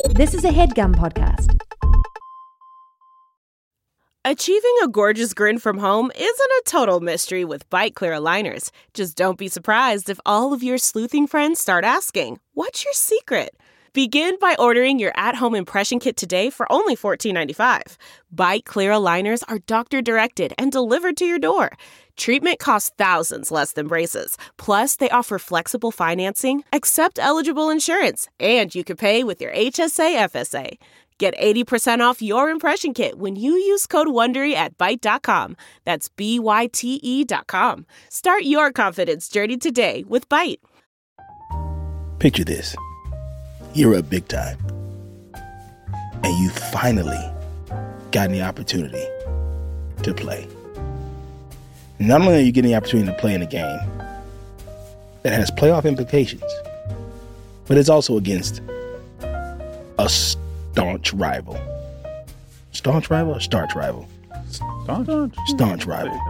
This is a HeadGum podcast. Achieving a gorgeous grin from home isn't a total mystery with Byte Clear aligners. Just don't be surprised if all of your sleuthing friends start asking, "What's your secret?" Begin by ordering your at-home impression kit today for only $14.95. Byte Clear aligners are doctor-directed and delivered to your door. Treatment costs thousands less than braces. Plus, they offer flexible financing, accept eligible insurance, and you can pay with your HSA FSA. Get 80% off your impression kit when you use code WONDERY at Byte.com. That's BYTE.com. Start your confidence journey today with Byte. Picture this. You're up big time. And you finally gotten the opportunity to play. Not only are you getting the opportunity to play in a game that has playoff implications, but it's also against a staunch rival. Staunch rival or starch rival? Staunch rival.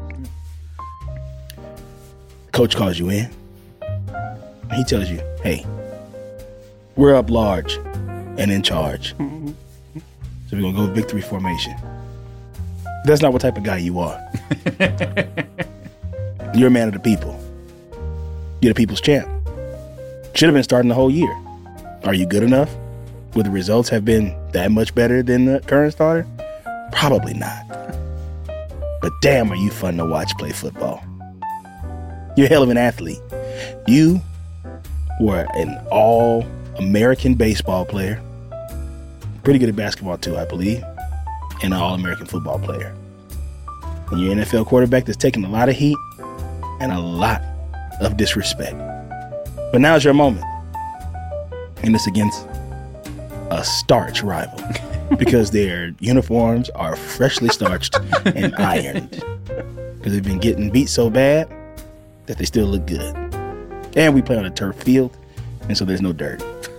Coach calls you in. He tells you, hey, we're up large and in charge. So we're going to go victory formation. That's not what type of guy you are. You're a man of the people. You're the people's champ. Should have been starting the whole year. Are you good enough? Would the results have been that much better than the current starter? Probably not. But damn, are you fun to watch play football. You're a hell of an athlete. You were an all-American baseball player. Pretty good at basketball too, I believe. And an all-American football player. And you're an NFL quarterback that's taken a lot of heat and a lot of disrespect. But now's your moment. And it's against a starch rival. Because their uniforms are freshly starched and ironed. Because they've been getting beat so bad that they still look good. And we play on a turf field, and so there's no dirt.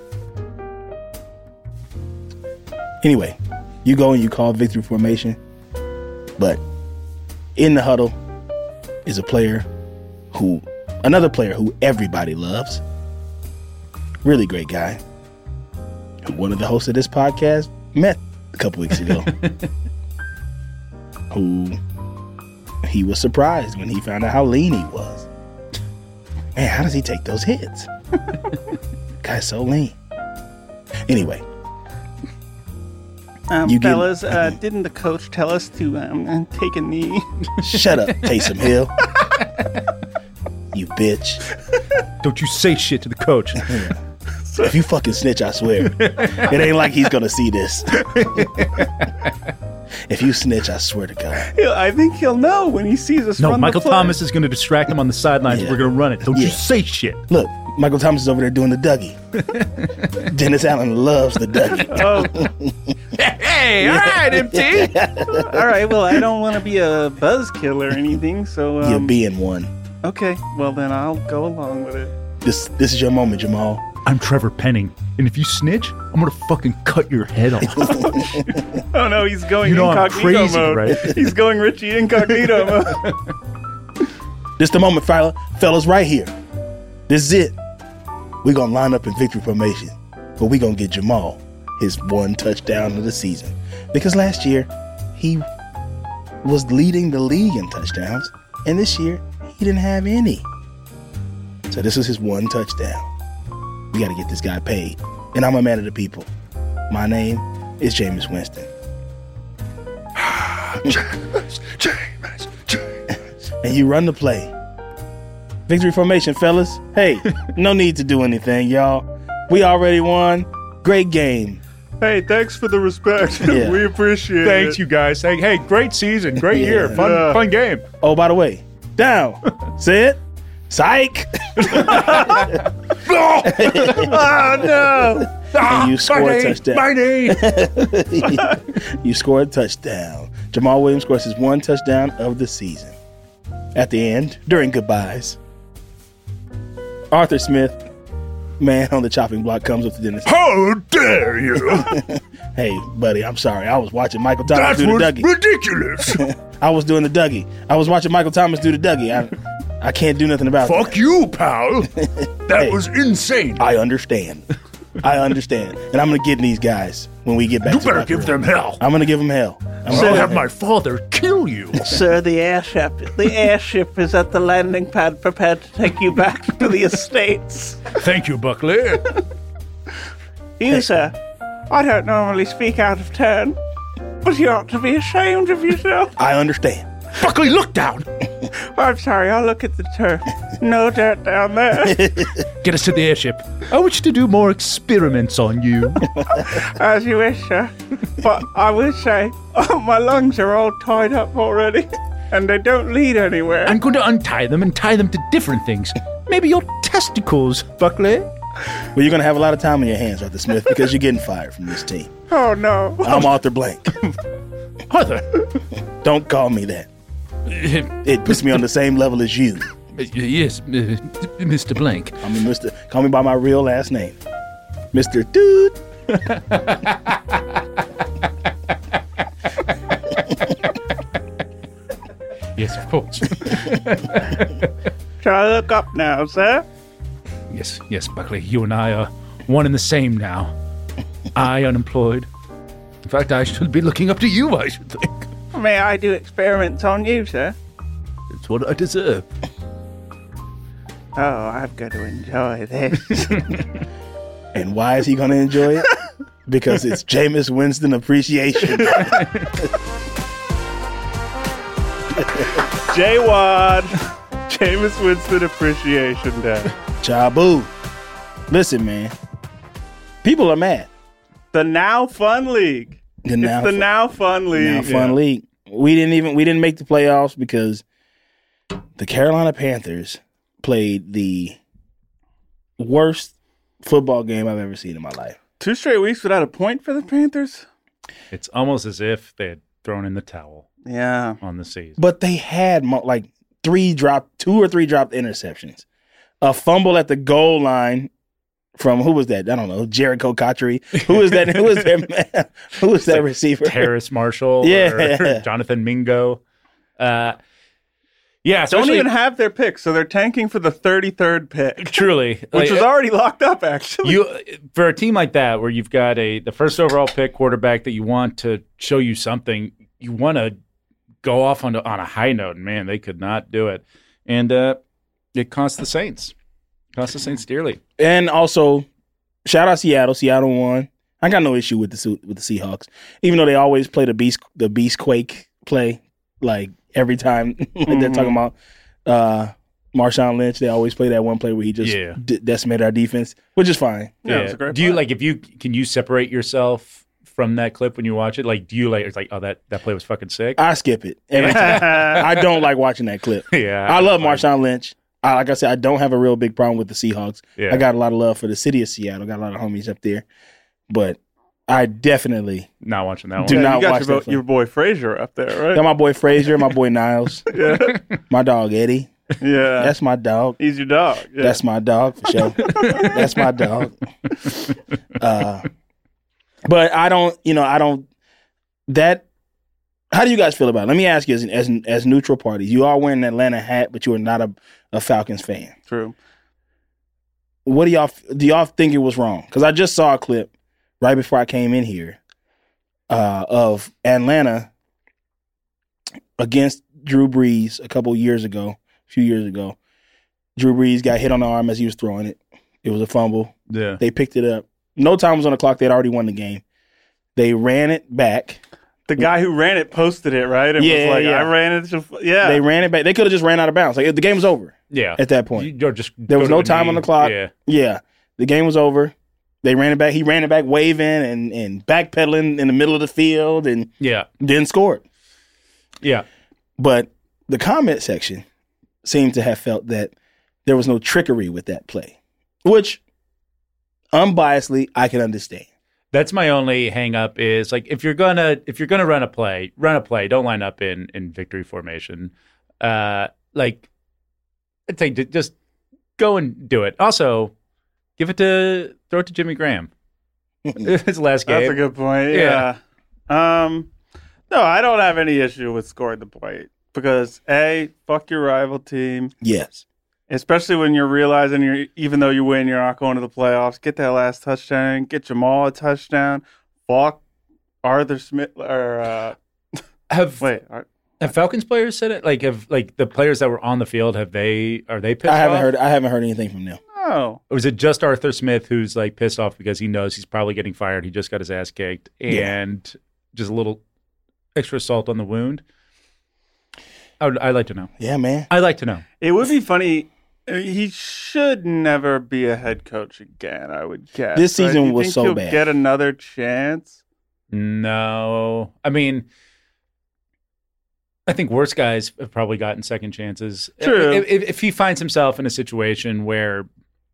Anyway, you go and you call victory formation, but in the huddle is another player who everybody loves. Really great guy. Who one of the hosts of this podcast met a couple weeks ago. Who he was surprised when he found out how lean he was. Man, how does he take those hits? Guy's so lean. Anyway. Fellas, didn't the coach tell us to take a knee? Shut up, Taysom Hill. You bitch. Don't you say shit to the coach. Yeah. If you fucking snitch, I swear. It ain't like he's gonna see this. If you snitch, I swear to God. I think he'll know when he sees us run the play. No, Michael Thomas is going to distract him on the sidelines. Yeah. We're going to run it. Don't you say shit. Look, Michael Thomas is over there doing the Dougie. Dennis Allen loves the Dougie. Hey, all right, MT. All right, well, I don't want to be a buzzkill or anything, so... You're being one. Okay, well, then I'll go along with it. This is your moment, Jamal. I'm Trevor Penning, and if you snitch, I'm going to fucking cut your head off. Oh, no, he's going incognito I'm crazy, mode. Right? He's going Richie incognito mode. This the moment, fellas, right here. This is it. We're going to line up in victory formation, but we're going to get Jamal his one touchdown of the season. Because last year, he was leading the league in touchdowns, and this year, he didn't have any. So this is his one touchdown. We got to get this guy paid. And I'm a man of the people. My name is Jameis Winston. Jameis. And you run the play. Victory formation, fellas. Hey, no need to do anything, y'all. We already won. Great game. Hey, thanks for the respect. Yeah. We appreciate it. Thanks, you guys. Hey, great season. Great year. Fun game. Oh, by the way, down. Say it. Psych. Oh, no. And you score a touchdown. My name. You score a touchdown. Jamal Williams scores his one touchdown of the season. At the end, during goodbyes, Arthur Smith, man on the chopping block, comes up to Dennis. How dare you? Hey, buddy, I'm sorry. I was watching Michael Thomas do the Dougie. Ridiculous. I was doing the Dougie. I was watching Michael Thomas do the Dougie. I can't do nothing about it. Fuck you, pal. That was insane. I understand. I understand. And I'm going to get these guys when we get back You to better locker give room. them hell. I'm going to give them hell. I'll have my father kill you. Sir, the airship is at the landing pad, prepared to take you back to the estates. Thank you, Buckley. You, sir, I don't normally speak out of turn, but you ought to be ashamed of yourself. I understand. Buckley, look down. I'm sorry, I'll look at the turf. No dirt down there. Get us to the airship. I wish to do more experiments on you. As you wish, sir. But I will say, my lungs are all tied up already, and they don't lead anywhere. I'm going to untie them and tie them to different things. Maybe your testicles, Buckley. Well, you're going to have a lot of time on your hands, Arthur Smith, because you're getting fired from this team. Oh, no. I'm Arthur Blank. Arthur. Don't call me that. It puts me on the same level as you. Yes, Mr. Blank. I mean, call me by my real last name. Mr. Dude. Yes, of course. Shall I look up now, sir? Yes, Buckley. You and I are one and the same now. I unemployed. In fact, I should be looking up to you, I should think. May I do experiments on you, sir? It's what I deserve. Oh, I'm going to enjoy this. And why is he going to enjoy it? Because it's Jameis Winston Appreciation. J-Wad. Jameis Winston Appreciation Day. Jabu. Listen, man. People are mad. The Now Fun League. It's the Now Fun League. Now Fun League. We didn't make the playoffs because the Carolina Panthers played the worst football game I've ever seen in my life. 2 straight weeks without a point for the Panthers? It's almost as if they had thrown in the towel Yeah. on the season. But they had 2 or 3 dropped interceptions. A fumble at the goal line from, who was that? I don't know. Jericho Cotchery. Who was that? Who was that? Who was that receiver? Terrace Marshall, Yeah. or Jonathan Mingo. Yeah, Don't especially- even have their pick, so they're tanking for the 33rd pick, truly, which was already locked up, actually. you for a team like that where you've got the first overall pick quarterback that you want to show you something, you want to go off on a high note. And man, they could not do it, and it cost the Saints. Cost the Saints dearly. And also, shout out Seattle. Seattle won. I got no issue with the Seahawks, even though they always play the Beast Quake play like every time they're talking about Marshawn Lynch. They always play that one play where he just decimated our defense, which is fine. Yeah, it was a great Do you play. can you separate yourself from that clip when you watch it? Like, do you it's like, oh, that play was fucking sick? I skip it every time. I don't like watching that clip. Yeah, I love Marshawn Lynch. Like I said, I don't have a real big problem with the Seahawks. Yeah. I got a lot of love for the city of Seattle. Got a lot of homies up there, but I definitely Not watching that one. do Yeah, not you watch got that. your boy Frazier up there, right? Got my boy Frazier, my boy Niles, Yeah. my dog Eddie. Yeah. That's my dog. He's your dog. Yeah. That's my dog for sure. That's my dog. But I don't. That. How do you guys feel about it? Let me ask you, as neutral parties, you are wearing an Atlanta hat, but you are not a Falcons fan. True. What do y'all think it was wrong? Because I just saw a clip right before I came in here of Atlanta against Drew Brees a few years ago. Drew Brees got hit on the arm as he was throwing it. It was a fumble. Yeah. They picked it up. No time was on the clock. They'd already won the game. They ran it back. The guy who ran it posted it, right? And Yeah, was like, yeah. I ran it. Yeah. They ran it back. They could have just ran out of bounds. Like the game was over Yeah. at that point. You're just There was go to no the time knee. on the clock. Yeah. Yeah, the game was over. They ran it back. He ran it back, waving and backpedaling in the middle of the field, and Yeah. then scored. Yeah. But the comment section seemed to have felt that there was no trickery with that play, which unbiasedly I can understand. That's my only hang up is like if you're gonna run a play. Don't line up in victory formation. Like I'd say just go and do it. Also, throw it to Jimmy Graham. His last game. That's a good point. Yeah. Yeah. No, I don't have any issue with scoring the point because A, fuck your rival team. Yes, Especially when you're realizing even though you win, you're not going to the playoffs. Get that last touchdown. Get Jamal a touchdown. Walk Arthur Smith or Have Falcons players said it? Have the players that were on the field, are they pissed I off? haven't heard anything from them. No. Or was it just Arthur Smith who's like pissed off because he knows he's probably getting fired? He just got his ass kicked, and just a little extra salt on the wound. I'd like to know. Yeah, man. I'd like to know. It would be funny. He should never be a head coach again, I would guess. This season was so he'll bad. Get another chance? No. I mean, I think worse guys have probably gotten second chances. True. If he finds himself in a situation where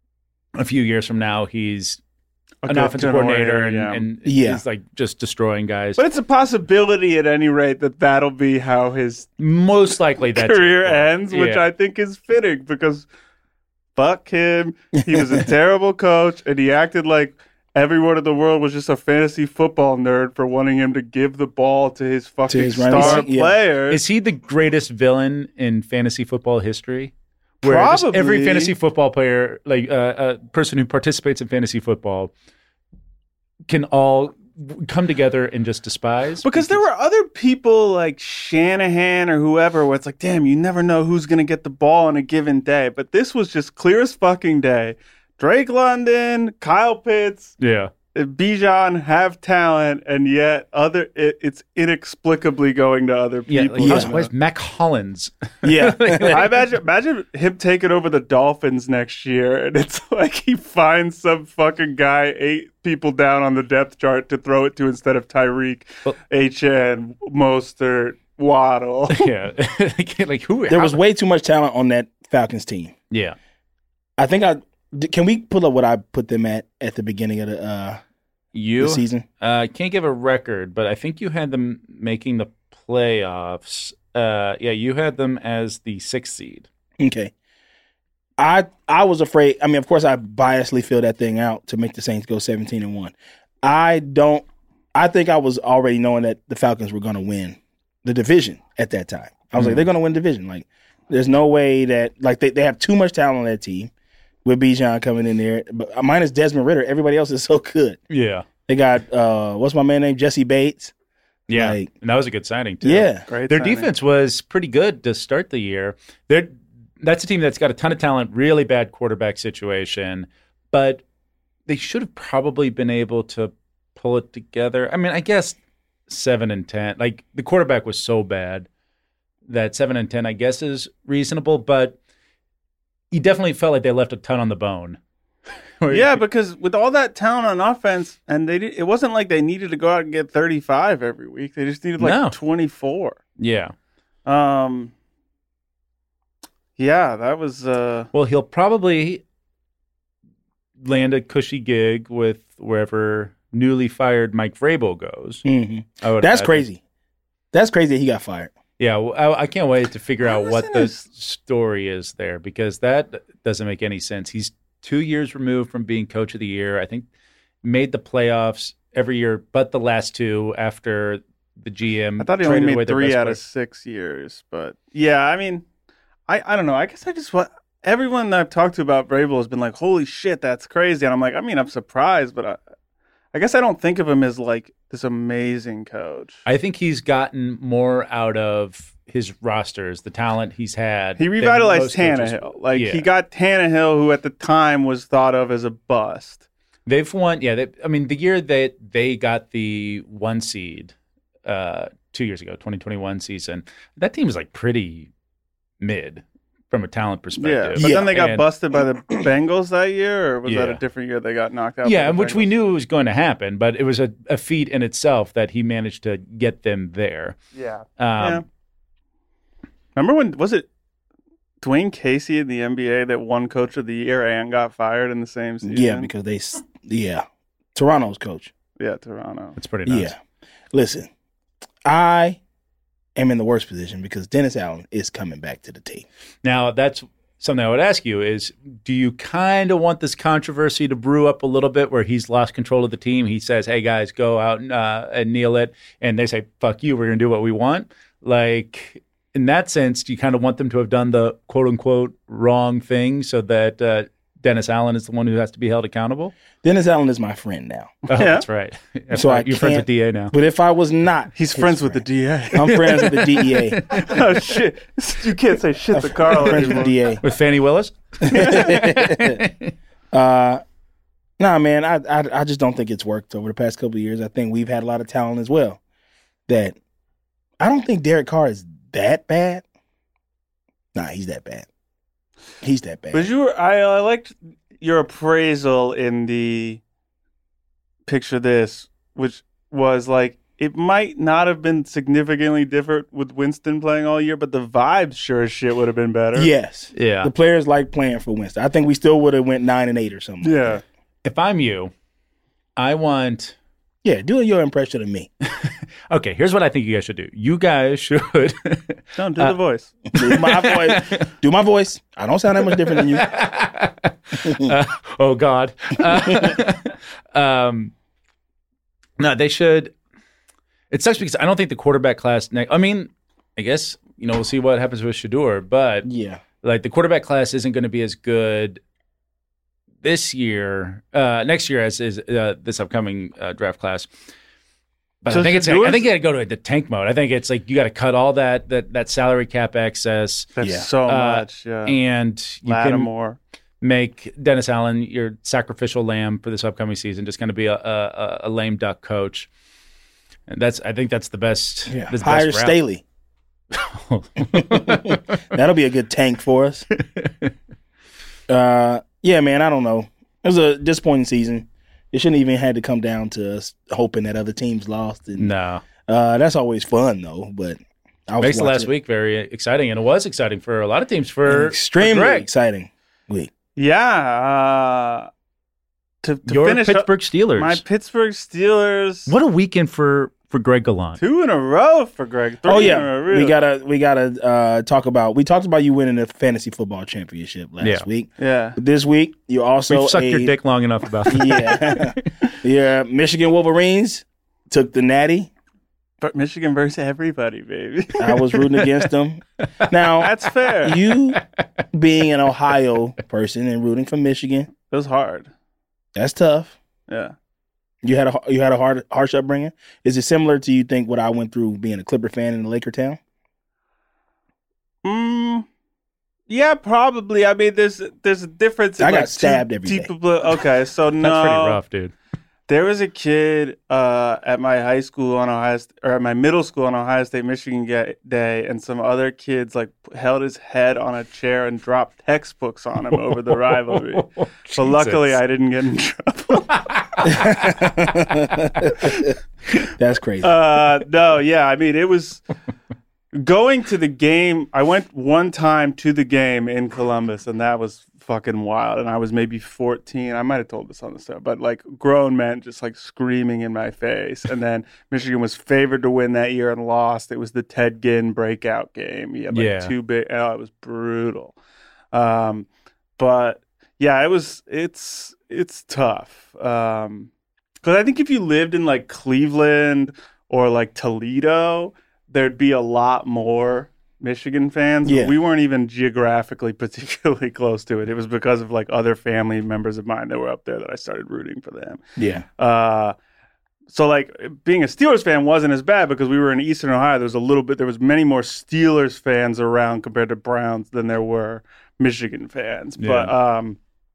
a few years from now he's an offensive coordinator and is like just destroying guys. But it's a possibility at any rate that'll be how his most likely that career ends, which I think is fitting because fuck him. He was a terrible coach and he acted like everyone in the world was just a fantasy football nerd for wanting him to give the ball to his fucking star players. Is he the greatest villain in fantasy football history? Where Probably. Every fantasy football player, a person who participates in fantasy football, can all come together and just despise. Because there were other people like Shanahan or whoever where it's like, damn, you never know who's going to get the ball on a given day. But this was just clear as fucking day. Drake London, Kyle Pitts, Bijan have talent, and yet it's inexplicably going to other people. Where's Mac Hollins? Yeah. I imagine him taking over the Dolphins next year, and it's like he finds some fucking guy 8 people down on the depth chart to throw it to instead of Tyreek, HN, Mostert, Waddle. Yeah. There was way too much talent on that Falcons team. Yeah. I think can we pull up what I put them at the beginning of the season? I can't give a record, but I think you had them making the playoffs. You had them as the 6th seed. Okay. I was afraid. I mean, of course, I biasly filled that thing out to make the Saints go 17-1. I think I was already knowing that the Falcons were going to win the division at that time. I was like, they're going to win the division. Like, there's no way that they have too much talent on that team. With Bijan coming in there, but minus Desmond Ridder, everybody else is so good. Yeah, they got what's my man name, Jesse Bates. Yeah, and that was a good signing too. Yeah, great. Their defense was pretty good to start the year. That's a team that's got a ton of talent, really bad quarterback situation, but they should have probably been able to pull it together. I mean, I guess 7-10. Like the quarterback was so bad that 7-10, I guess, is reasonable, but. You definitely felt like they left a ton on the bone. Yeah, because with all that talent on offense, and it wasn't like they needed to go out and get 35 every week. They just needed 24. Yeah. Yeah, that was... Well, he'll probably land a cushy gig with wherever newly fired Mike Vrabel goes. Mm-hmm. That's crazy. That's crazy that he got fired. Yeah, I can't wait to figure out what the story is there because that doesn't make any sense. He's 2 years removed from being coach of the year. I think made the playoffs every year but the last 2 after the GM. I thought he only made 3 out of 6 years. But, yeah, I mean, I don't know. I guess everyone that I've talked to about Vrabel has been like, holy shit, that's crazy. And I'm like, I'm surprised, but I guess I don't think of him as like this amazing coach. I think he's gotten more out of his rosters, the talent he's had. He revitalized Tannehill. He got Tannehill, who at the time was thought of as a bust. They've won, the year that they got the 1 seed 2 years ago, 2021 season, that team was like pretty mid from a talent perspective. Yeah, but then they got busted by the Bengals that year, or was that a different year they got knocked out? Yeah, which we knew was going to happen, but it was a feat in itself that he managed to get them there. Yeah. Remember when, was it Dwayne Casey in the NBA that won Coach of the Year and got fired in the same season? Yeah, because Toronto's coach. Yeah, Toronto. That's pretty nice. Yeah. Listen, I am in the worst position because Dennis Allen is coming back to the team. Now, that's something I would ask you is, do you kind of want this controversy to brew up a little bit where he's lost control of the team? He says, hey, guys, go out and kneel it. And they say, fuck you, we're going to do what we want. Like, in that sense, do you kind of want them to have done the quote unquote wrong thing so that Dennis Allen is the one who has to be held accountable? Dennis Allen is my friend now. Oh, that's right. So You're friends with DA now. But if I was not, He's friends with the DA. I'm friends with the DEA. Oh, shit. You can't say shit to Carl Friends with the anymore. DA. With Fannie Willis? Nah, man, I just don't think it's worked over the past couple of years. I think we've had a lot of talent as well. That I don't think Derek Carr is that bad. Nah, he's that bad. He's that bad. But I liked your appraisal in the picture this, which was like, it might not have been significantly different with Winston playing all year, but the vibes sure as shit would have been better. Yes. Yeah. The players like playing for Winston. I think we still would have went 9-8 or something. Yeah. Like that. If I'm you, I want... Yeah, do your impression of me. Okay, here's what I think you guys should do. You guys should... Don't do the voice. Do my voice. Do my voice. I don't sound that much different than you. Oh, God. No, they should... It sucks because I don't think the quarterback class... I mean, I guess, we'll see what happens with Shedeur, but Yeah. like the quarterback class isn't going to be as good this year, next year as is this upcoming draft class. But So I think it's Shedeur's- I think you got to go to the tank mode. I think it's like you got to cut all that salary cap excess, That's Yeah. so much. Yeah. and you can Lattimore. make Dennis Allen your sacrificial lamb for this upcoming season. Just going to be a lame duck coach, and I think that's the best. Yeah. the best Hire route. Staley. That'll be a good tank for us. Yeah, man, I don't know. It was a disappointing season. It shouldn't even had to come down to us hoping that other teams lost. And, No. that's always fun, though. But I was Makes the last watching week very exciting, and it was exciting for a lot of teams. For an extremely Greg. exciting week. Yeah. To Your finish up, Pittsburgh Steelers. my Pittsburgh Steelers. What a weekend for Greg Gallant. 2 in a row for Greg. 3 Oh in a yeah, row. we gotta talk about. We talked about you winning the fantasy football championship last week. Yeah. But this week you also We've sucked your dick long enough about that. Yeah, Michigan Wolverines took the Natty. But Michigan versus everybody, baby. I was rooting against them. Now That's fair. you being an Ohio person and rooting for Michigan, It was hard. that's tough. Yeah. You had a harsh upbringing. Is it similar to you think what I went through being a Clipper fan in the Laker town? Yeah, probably. I mean, there's a difference. In I got like stabbed every day. Okay, so no, That's pretty rough, dude. There was a kid at my high school on or at my middle school on Ohio State Michigan Day, and some other kids like held his head on a chair and dropped textbooks on him over the rivalry. But luckily, I didn't get in trouble. That's crazy. No, yeah, I mean, it was going to the game. I went one time to the game in Columbus, and that was fucking wild. And I was maybe 14. I might have told this on the show, but like grown men just like screaming in my face. And then Michigan was favored to win that year and lost. It was the Ted Ginn breakout game. He had like Yeah. 2 big. Oh, it was brutal. But yeah, it's tough. Because I think if you lived in like Cleveland or like Toledo, there'd be a lot more Michigan fans. Yeah. But we weren't even geographically particularly close to it. It was because of like other family members of mine that were up there that I started rooting for them. Yeah. So like being a Steelers fan wasn't as bad because we were in Eastern Ohio. There was many more Steelers fans around compared to Browns than there were Michigan fans. Yeah. But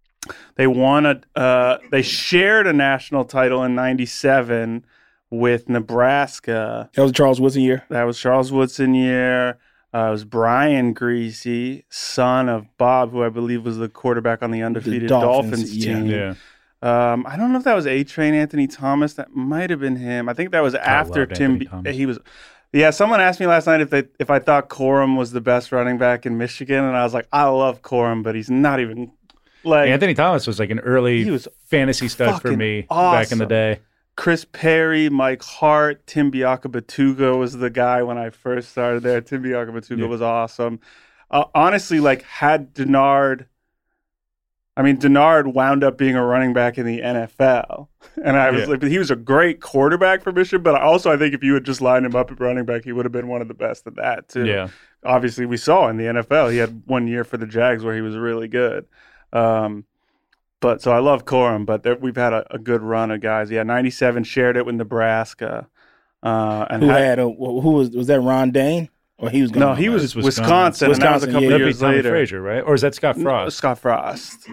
they shared a national title in '97 with Nebraska. That was Charles Woodson year. That was Charles Woodson year. It was Brian Greasy, son of Bob, who I believe was the quarterback on the undefeated Dolphins yeah. team. Yeah. I don't know if that was A-Train Anthony Thomas. That might have been him. I think that was after loved Tim. Anthony Thomas. He was. Yeah, someone asked me last night if I thought Corum was the best running back in Michigan, and I was like, I love Corum, but he's not even like Anthony Thomas was like an early He was fantasy stud for fucking me back in the awesome. day. Chris Perry, Mike Hart, Tim Biakabatuga was the guy when I first started there. Tim Biakabatuga was awesome. Honestly, like had Denard I mean, Denard wound up being a running back in the NFL. And I was like, but he was a great quarterback for Michigan. But also, I think if you had just lined him up at running back, he would have been one of the best at that, too. Yeah. Obviously, we saw in the NFL, he had 1 year for the Jags where he was really good. But so I love Corum, but we've had a good run of guys. Yeah, 97 shared it with Nebraska. And who was that? Ron Dane, or he was no, he was Wisconsin, and that was a couple years Tommy later. Frazier, right? Or is that Scott Frost? Scott Frost.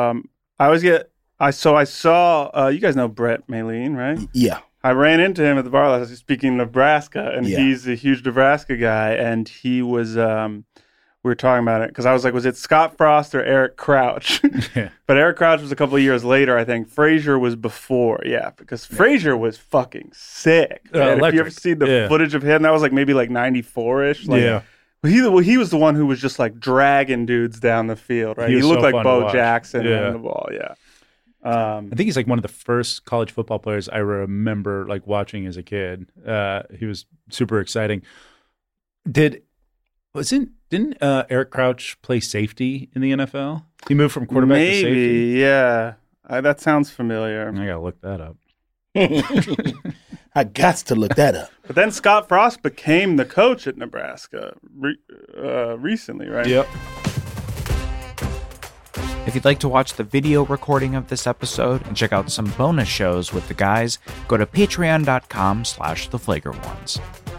I saw. You guys know Brett Maline, right? Yeah. I ran into him at the bar last night speaking of Nebraska, and Yeah. he's a huge Nebraska guy, and he was. We were talking about it because I was like, was it Scott Frost or Eric Crouch? Yeah. But Eric Crouch was a couple of years later, I think. Frazier was before, because Frazier was fucking sick. And if you ever see the footage of him, that was maybe 94-ish. He was the one who was just dragging dudes down the field, right? He looked like Bo Jackson running the ball, I think he's one of the first college football players I remember watching as a kid. He was super exciting. Didn't Eric Crouch play safety in the NFL? He moved from quarterback to safety? Maybe, yeah. That sounds familiar. I gotta look that up. I got to look that up. But then Scott Frost became the coach at Nebraska recently, right? Yep. If you'd like to watch the video recording of this episode and check out some bonus shows with the guys, go to patreon.com/theflagrant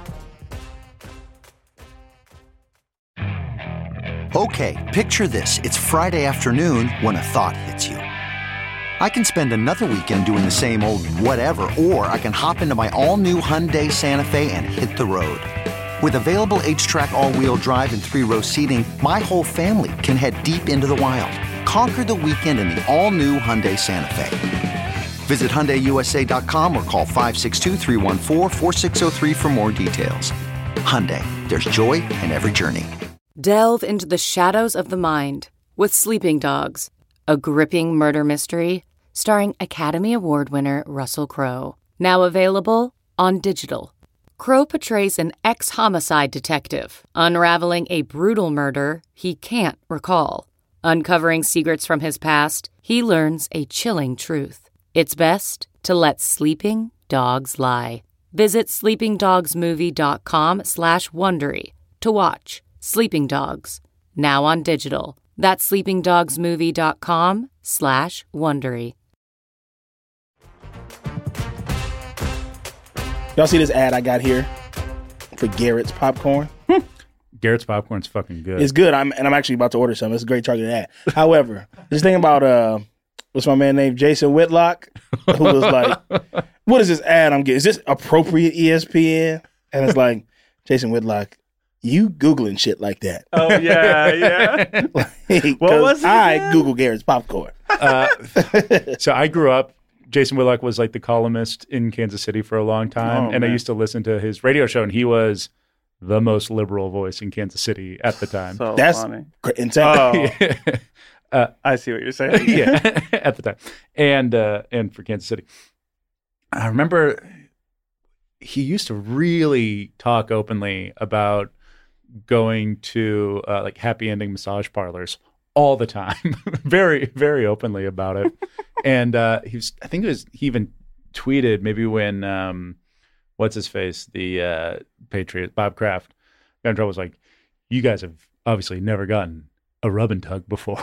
Okay, picture this. It's Friday afternoon when a thought hits you. I can spend another weekend doing the same old whatever, or I can hop into my all-new Hyundai Santa Fe and hit the road. With available H-Track all-wheel drive and 3-row seating, my whole family can head deep into the wild. Conquer the weekend in the all-new Hyundai Santa Fe. Visit HyundaiUSA.com or call 562-314-4603 for more details. Hyundai, there's joy in every journey. Delve into the shadows of the mind with Sleeping Dogs, a gripping murder mystery starring Academy Award winner Russell Crowe. Now available on digital. Crowe portrays an ex-homicide detective unraveling a brutal murder he can't recall. Uncovering secrets from his past, he learns a chilling truth. It's best to let sleeping dogs lie. Visit sleepingdogsmovie.com/Wondery to watch Sleeping Dogs, now on digital. That's sleepingdogsmovie.com/Wondery. Y'all see this ad I got here for Garrett's popcorn? Garrett's popcorn's fucking good. It's good. I'm actually about to order some. It's a great targeted ad. However, just thinking about what's my man named Jason Whitlock, who was like, "What is this ad I'm getting? Is this appropriate ESPN?" And it's like, Jason Whitlock, you Googling shit like that. Oh, yeah. What was it? I Google Garrett's popcorn. So I grew up, Jason Whitlock was the columnist in Kansas City for a long time. I used to listen to his radio show, and he was the most liberal voice in Kansas City at the time. So That's funny. insane. I see what you're saying. Yeah, at the time. And for Kansas City. I remember he used to really talk openly about going to happy ending massage parlors all the time, very, very openly about it. And he even tweeted maybe when what's his face, the Patriot, Bob Kraft, got in trouble, was like, "You guys have obviously never gotten a rub and tug before."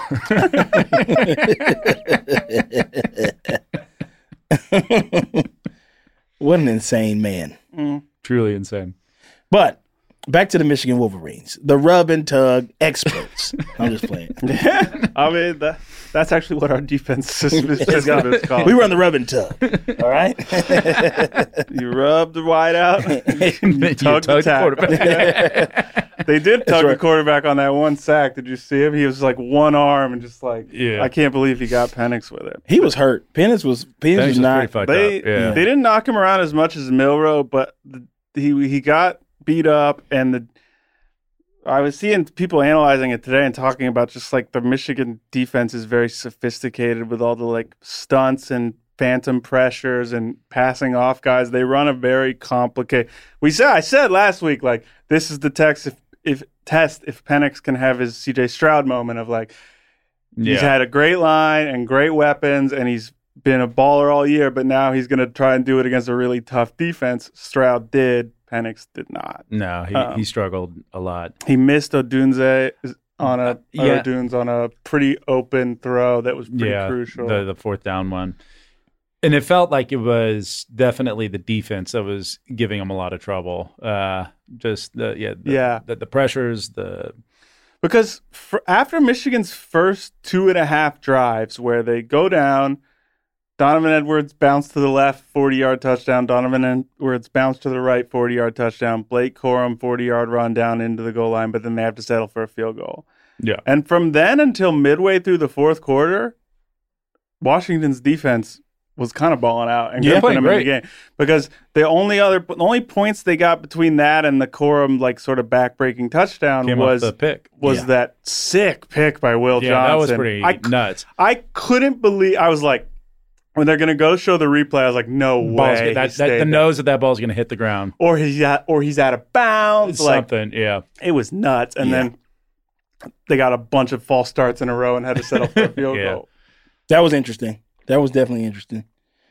What an insane man. Truly insane. But back to the Michigan Wolverines, the rub and tug experts. I'm just playing. I mean, that's actually what our defense system is called. We run the rub and tug. All right? You rub the wide out, you tug the quarterback. Yeah. They did tug the quarterback on that one sack. Did you see him? He was one arm and just I can't believe he got Penix with it. He was hurt. Penix was not. They didn't knock him around as much as Milroe, but he got beat up, and I was seeing people analyzing it today and talking about just the Michigan defense is very sophisticated with all the stunts and phantom pressures and passing off guys. They run a very complicated. I said last week this is the test if Penix can have his CJ Stroud moment of He's had a great line and great weapons, and he's been a baller all year, but now he's going to try and do it against a really tough defense. Stroud did. Penix did not. No, he struggled a lot. He missed Odunze on a pretty open throw that was pretty crucial. The fourth down one. And it felt like it was definitely the defense that was giving him a lot of trouble. Just the pressures, because after Michigan's first 2.5 drives where they go down, Donovan Edwards bounced to the left, 40-yard touchdown. Donovan Edwards bounced to the right, 40-yard touchdown. Blake Corum, 40-yard run down into the goal line, but then they have to settle for a field goal. Yeah. And from then until midway through the fourth quarter, Washington's defense was kind of balling out and keeping them in the game. Because the only points they got between that and the Corum sort of backbreaking touchdown was the pick. That sick pick by Will Johnson. That was pretty nuts. I couldn't believe. I was like, when they're going to go show the replay, I was like, no way. The nose of that ball is going to hit the ground. Or he's out of bounds. Something, yeah. It was nuts. And then they got a bunch of false starts in a row and had to settle for a field goal. That was interesting. That was definitely interesting.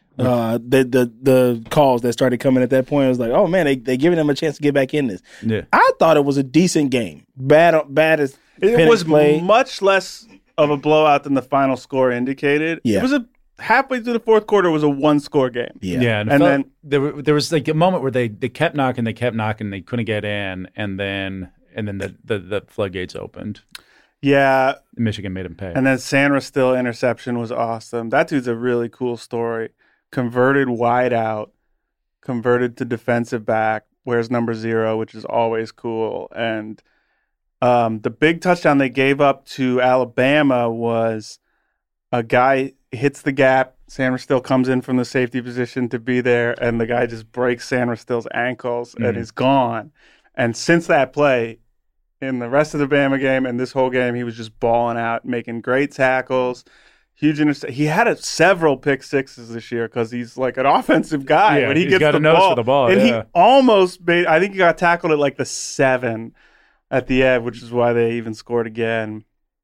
The calls that started coming at that point, I was like, oh, man, they giving them a chance to get back in this. Yeah. I thought it was a decent game. Bad as it was played. Much less of a blowout than the final score indicated. Yeah. It was halfway through the fourth quarter was a 1-score game. Yeah. And then there was a moment where they kept knocking, they couldn't get in, and then the floodgates opened. Yeah. Michigan made him pay. And then Sandra Still interception was awesome. That dude's a really cool story. Converted wide out, converted to defensive back, wears number 0, which is always cool. And the big touchdown they gave up to Alabama was a guy hits the gap. Sandra Still comes in from the safety position to be there, and the guy just breaks Sandra Still's ankles and is gone. And since that play, in the rest of the Bama game and this whole game, he was just balling out, making great tackles, huge interception. He had several pick sixes this year because he's like an offensive guy. When he gets got the a nose ball, for the ball, and he almost made. I think he got tackled at the 7 at the end, which is why they even scored again.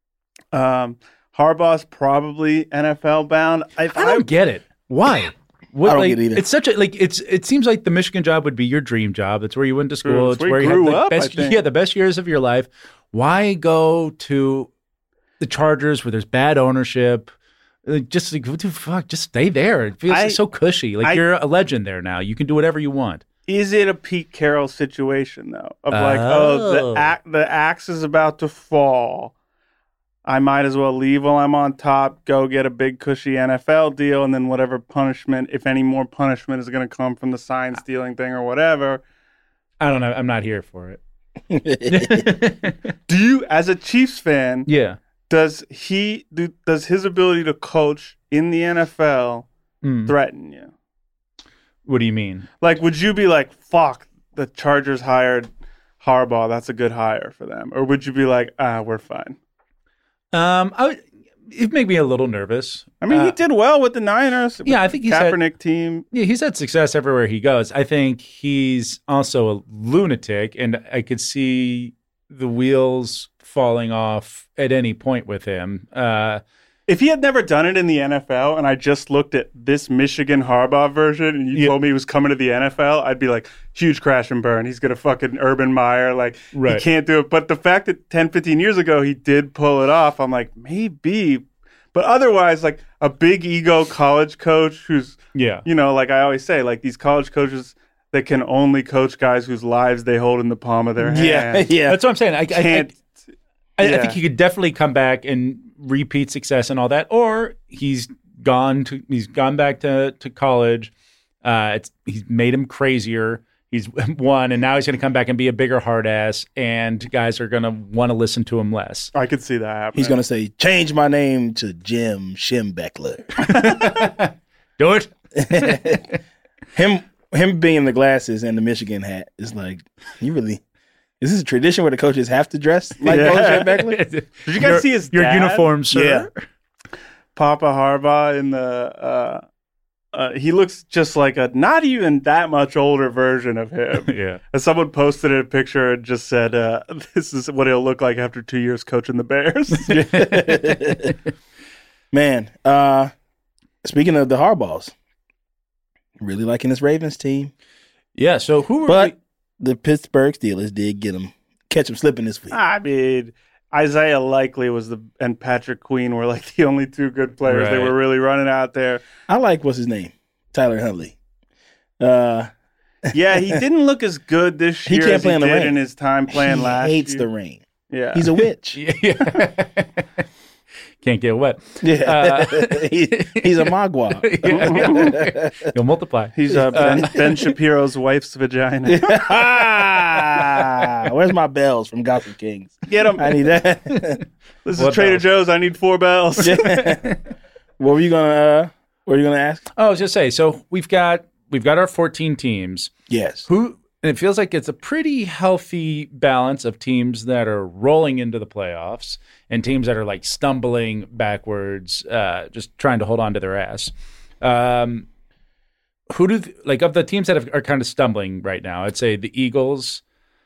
Harbaugh's probably NFL bound. I don't get it. Why? I don't get it either. It's such a it seems like the Michigan job would be your dream job. That's where you went to school. It's where you had grew the up, best, I think. the best years of your life. Why go to the Chargers where there's bad ownership? Just what the fuck? Just stay there. It feels so cushy. You're a legend there now. You can do whatever you want. Is it a Pete Carroll situation though? Of the axe is about to fall. I might as well leave while I'm on top, go get a big cushy NFL deal, and then whatever punishment, if any more punishment is going to come from the sign stealing thing or whatever. I don't know. I'm not here for it. Do you, as a Chiefs fan, yeah, does his ability to coach in the NFL threaten you? What do you mean? Would you be like, fuck, the Chargers hired Harbaugh, that's a good hire for them? Or would you be like, we're fine? It'd make me a little nervous. I mean, he did well with the Niners. Yeah, I think Kaepernick team. Yeah, he's had success everywhere he goes. I think he's also a lunatic, and I could see the wheels falling off at any point with him. If he had never done it in the NFL and I just looked at this Michigan Harbaugh version and you told me he was coming to the NFL, I'd be like, huge crash and burn. He's going to fucking Urban Meyer. He can't do it. But the fact that 10, 15 years ago he did pull it off, I'm like, maybe. But otherwise, a big ego college coach who's, I always say, these college coaches that can only coach guys whose lives they hold in the palm of their hand. Yeah. That's what I'm saying. I think he could definitely come back and repeat success and all that, or he's gone back to college. He's made him crazier. He's won, and now he's going to come back and be a bigger hard ass, and guys are going to want to listen to him less. I could see that happening. He's going to say, change my name to Jim Schembeckler. Do it. Him being in the glasses and the Michigan hat is is this a tradition where the coaches have to dress like Schembeckler? Did you guys see his your dad? uniform, sir? Yeah. Papa Harbaugh in the He looks just like a not even that much older version of him. Yeah. As someone posted a picture and just said, this is what he'll look like after 2 years coaching the Bears. Man, speaking of the Harbaughs, really liking this Ravens team. Yeah, so But the Pittsburgh Steelers did catch them slipping this week. I mean, Isaiah Likely and Patrick Queen were like the only two good players they Right. were really running out there. I like, what's his name? Tyler Huntley. Yeah, he didn't look as good this He year can't as play he in the did rain. in his time playing last year. He hates the rain. Yeah. He's a witch. Yeah. Can't get wet. Yeah. He's a magua. You'll multiply. He's Ben Shapiro's wife's vagina. Where's my bells from Gotham Kings? Get him. I need that. This is What Trader bells? Joe's. I need 4 bells. What were you gonna ask? Oh, I was just say, so we've got our 14 teams. Yes. And it feels like it's a pretty healthy balance of teams that are rolling into the playoffs and teams that are like stumbling backwards, just trying to hold on to their ass. Of the teams that are kind of stumbling right now? I'd say the Eagles.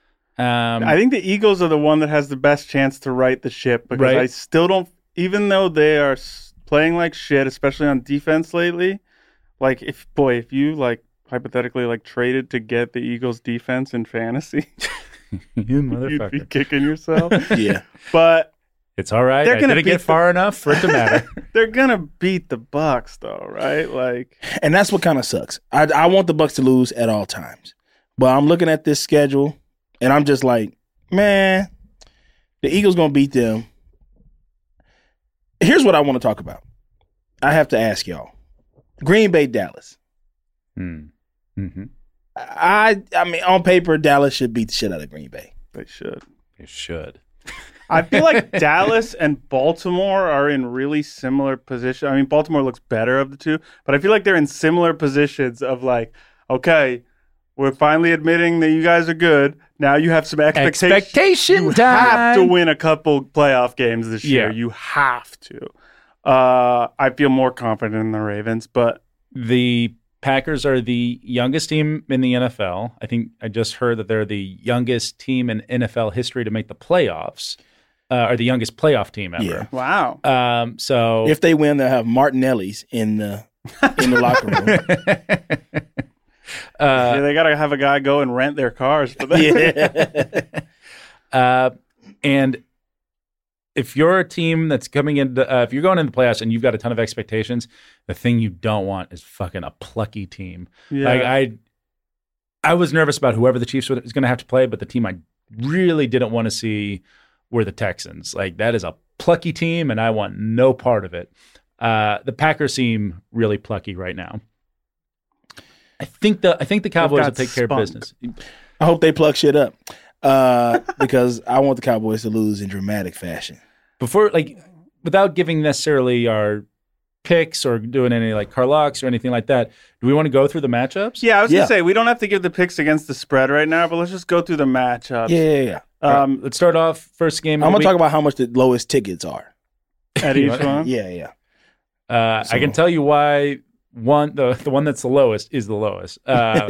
I think the Eagles are the one that has the best chance to right the ship because Right. I still don't, even though they are playing like shit, especially on defense lately. Like if you like hypothetically like traded to get the Eagles defense in fantasy, You you'd be motherfucker. kicking yourself. Yeah. But It's all right. They're I gonna didn't beat get far enough for it to matter. they're gonna beat the Bucks though, right? Like And that's what kind of sucks. I want the Bucks to lose at all times. But I'm looking at this schedule and I'm just like, man, the Eagles going to beat them. Here's what I want to talk about. I have to ask y'all. Green Bay, Dallas. Mm-hmm. I mean, on paper, Dallas should beat the shit out of Green Bay. they should. You should. I feel like Dallas and Baltimore are in really similar positions. I mean, Baltimore looks better of the two, but I feel like they're in similar positions of like, okay, we're finally admitting that you guys are good. Now you have some expectations. Expectation You time. have to win a couple playoff games this year. Yeah. You have to. I feel more confident in the Ravens, but The Packers are the youngest team in the NFL. I think I just heard that they're the youngest team in NFL history to make the playoffs, or the youngest playoff team ever. Yeah. wow. So If they win, they'll have Martinelli's in the locker room. Yeah, they got to have a guy go and rent their cars for that. Yeah. And if you're a team that's coming into, if you're going into the playoffs and you've got a ton of expectations, the thing you don't want is fucking a plucky team. Yeah. Like I was nervous about whoever the Chiefs was going to have to play, but the team I really didn't want to see were the Texans. Like that is a plucky team, and I want no part of it. The Packers seem really plucky right now. I think the Cowboys will got take care of spunk. business. I hope they plug shit up because I want the Cowboys to lose in dramatic fashion. Before, like, without giving necessarily our picks or doing any like Carlocks or anything like that, do we want to go through the matchups? Yeah, I was Yeah. going to say, we don't have to give the picks against the spread right now, but let's just go through the matchups. Yeah. Let's start off first game. I'm of going the to talk week. about how much the lowest tickets are. At each one. Yeah. I can tell you why the one that's the lowest is the lowest.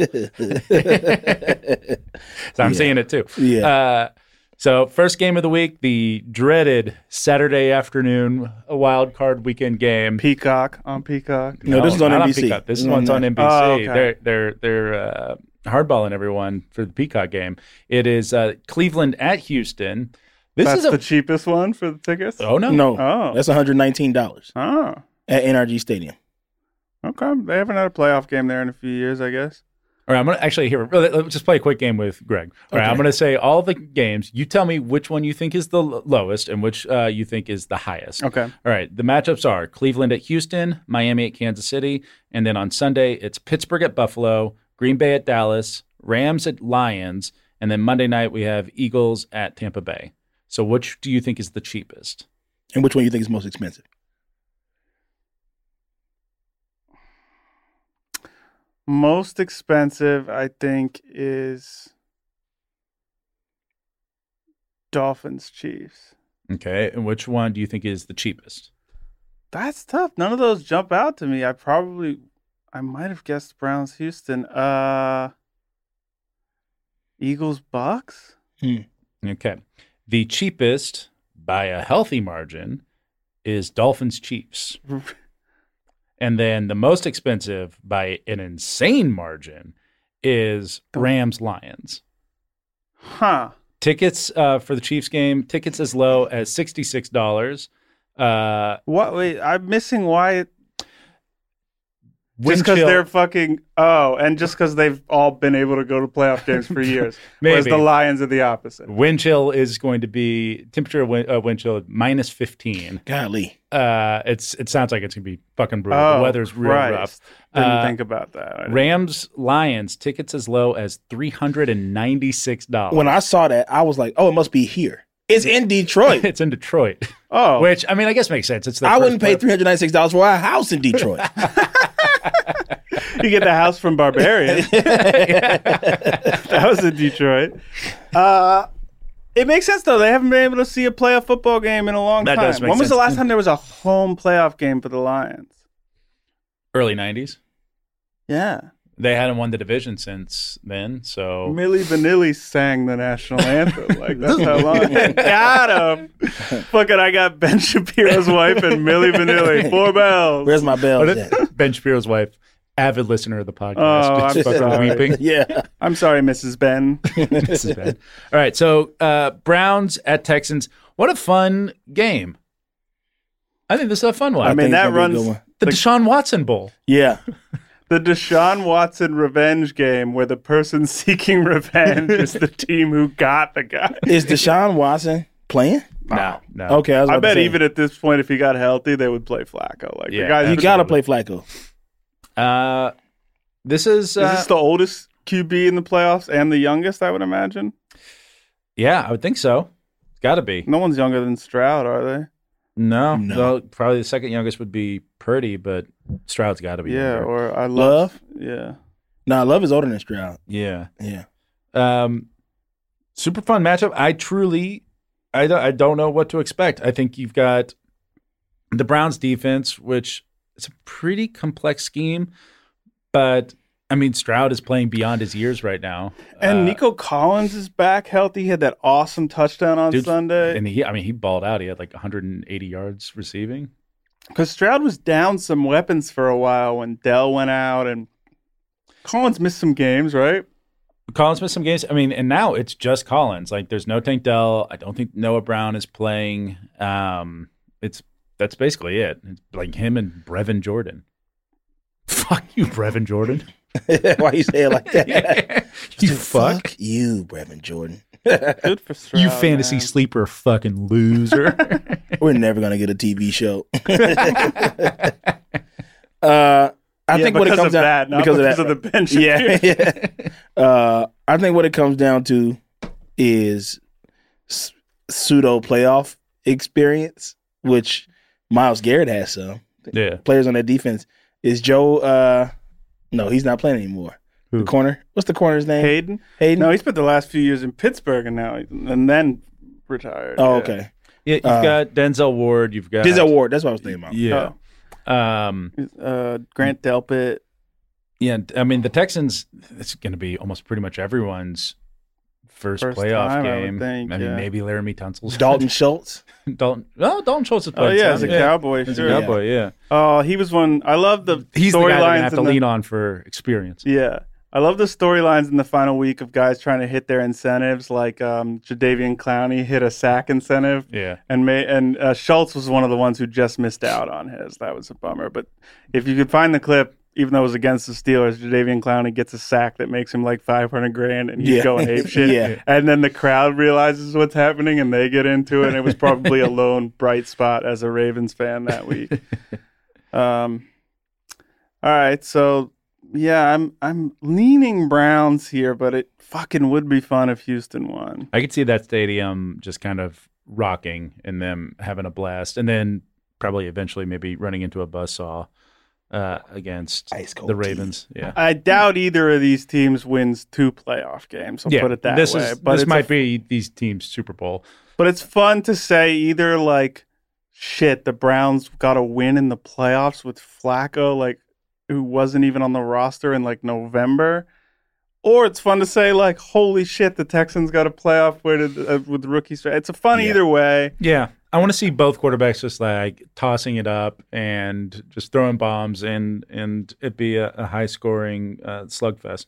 So I'm seeing it too. Yeah. So first game of the week, the dreaded Saturday afternoon wild card weekend game. Peacock on Peacock. No, this is on not NBC. Peacock. This This is one's on on NBC. Oh, okay. They're hardballing everyone for the Peacock game. It is Cleveland at Houston. That's the cheapest one for the tickets? Oh no. No, Oh. that's $119 Oh, at NRG Stadium. okay. They haven't had a playoff game there in a few years, I guess. All right, I'm gonna actually let's just play a quick game with Greg. All right, Okay. I'm gonna say all the games. You tell me which one you think is the lowest and which you think is the highest. Okay. All right. The matchups are Cleveland at Houston, Miami at Kansas City, and then on Sunday it's Pittsburgh at Buffalo, Green Bay at Dallas, Rams at Lions, and then Monday night we have Eagles at Tampa Bay. So which do you think is the cheapest? And which one you think is most expensive? Most expensive, I think, is Dolphins Chiefs. Okay, and which one do you think is the cheapest? That's tough. None of those jump out to me. I might have guessed Browns Houston. Eagles Bucks? Okay. The cheapest by a healthy margin is Dolphins Chiefs. And then the most expensive by an insane margin is Rams Lions. Huh. Tickets for the Chiefs game, tickets as low as $66. What? Wait, I'm missing why. Wind Just because chill- they're fucking and just because they've all been able to go to playoff games for years, whereas Maybe. the Lions are the opposite. Wind chill is going to be temperature wind chill minus 15. Golly. It sounds like it's gonna be fucking brutal. Oh, The weather's real Christ. rough. Didn't think about that. I didn't- Rams Lions tickets as low as $396. When I saw that, I was like, oh, it must be here. It's in Detroit. It's in Detroit, Oh, which I mean I guess makes sense. It's I wouldn't pay $396 for a house in Detroit. you get the house from Barbarian. That was in Detroit. It makes sense though. They haven't been able to see a playoff football game in a long That time. does make When was the sense. last time there was a home playoff game for the Lions? early 90s. Yeah. They hadn't won the division since then, so Milli Vanilli sang the national anthem. Like, that's how long. Got him. Fucking, I got Ben Shapiro's wife and Milli Vanilli. 4 bells. Where's my bells at? Ben Shapiro's wife, avid listener of the podcast, Oh, just I'm fucking sorry. weeping. Yeah. I'm sorry, Mrs. Ben. This is bad. All right, so Browns at Texans. What a fun game. I think this is a fun one. I mean, think that that'd be a good runs one. the Deshaun Watson Bowl. Yeah. the Deshaun Watson revenge game where the person seeking revenge is the team who got the guy. Is Deshaun Watson playing? No. Okay, I was I about to bet say, even at this point, if he got healthy, they would play Flacco. Like, Yeah, the guy you got to play Flacco. This is, Is this the oldest QB in the playoffs and the youngest, I would imagine? yeah, I would think so. Got to be. No one's younger than Stroud, are they? No. No. Well, probably the second youngest would be Purdy, but Stroud's got to be. Yeah, younger. or I Love? Yeah. No, Love is older than Stroud. Yeah. Yeah. Super fun matchup. I don't know what to expect. I think you've got the Browns defense, which is a pretty complex scheme, but I mean, Stroud is playing beyond his years right now. And Nico Collins is back healthy. He had that awesome touchdown on Dude, Sunday. and he balled out. He had like 180 yards receiving. Because Stroud was down some weapons for a while when Dell went out, and Collins missed some games, right? Collins missed some games. I mean, and now it's just Collins. Like, there's no Tank Dell. I don't think Noah Brown is playing. That's basically it. It's like him and Brevin Jordan. Fuck you, Brevin Jordan. Why you say it like that? You fuck. you, Brevin Jordan. Good for Stroud. You fantasy man. sleeper fucking loser. We're never gonna get a TV show. I think what it because comes of down that, not because because of of that. the bench. Yeah. I think what it comes down to is pseudo playoff experience, which Myles Garrett has some. Yeah. Players on that defense. Is Joe? No, he's not playing anymore. Who? The corner. What's the corner's name? Hayden? Hayden. No, he spent the last few years in Pittsburgh and then retired. Oh, Yeah. okay. Yeah, you've got Denzel Ward. You've got Denzel Ward. That's what I was thinking about. Yeah. Grant Delpit. Yeah. I mean, the Texans, it's going to be almost pretty much everyone's first playoff time, I would game. think, I mean, yeah. maybe Laramie Tunsil's. Dalton Schultz. Dalton Schultz is Oh, playing. yeah, as a some. Cowboy, As a sure. Cowboy, yeah. Oh, he was one. I love the He's the guy they're going to storylines have to in the- lean on for experience. Yeah. I love the storylines in the final week of guys trying to hit their incentives, like Jadeveon Clowney hit a sack incentive. Yeah. And Schultz was one of the ones who just missed out on his. That was a bummer. But if you could find the clip, even though it was against the Steelers, Jadeveon Clowney gets a sack that makes him like $500,000 and he's Yeah. going ape shit. Yeah. And then the crowd realizes what's happening and they get into it. And it was probably a lone bright spot as a Ravens fan that week. All right, so yeah, I'm leaning Browns here, but it fucking would be fun if Houston won. I could see that stadium just kind of rocking and them having a blast, and then probably eventually maybe running into a buzzsaw against Ice cold the Ravens. Yeah. I doubt either of these teams wins 2 playoff games. I'll put it that this way. Is, but this it's might be these teams' Super Bowl. But it's fun to say either like, shit, the Browns got to win in the playoffs with Flacco. Like, who wasn't even on the roster in like November. Or it's fun to say like, holy shit, the Texans got a playoff with rookies. It's a fun either way. Yeah. I want to see both quarterbacks just like tossing it up and just throwing bombs and it be a high scoring slugfest.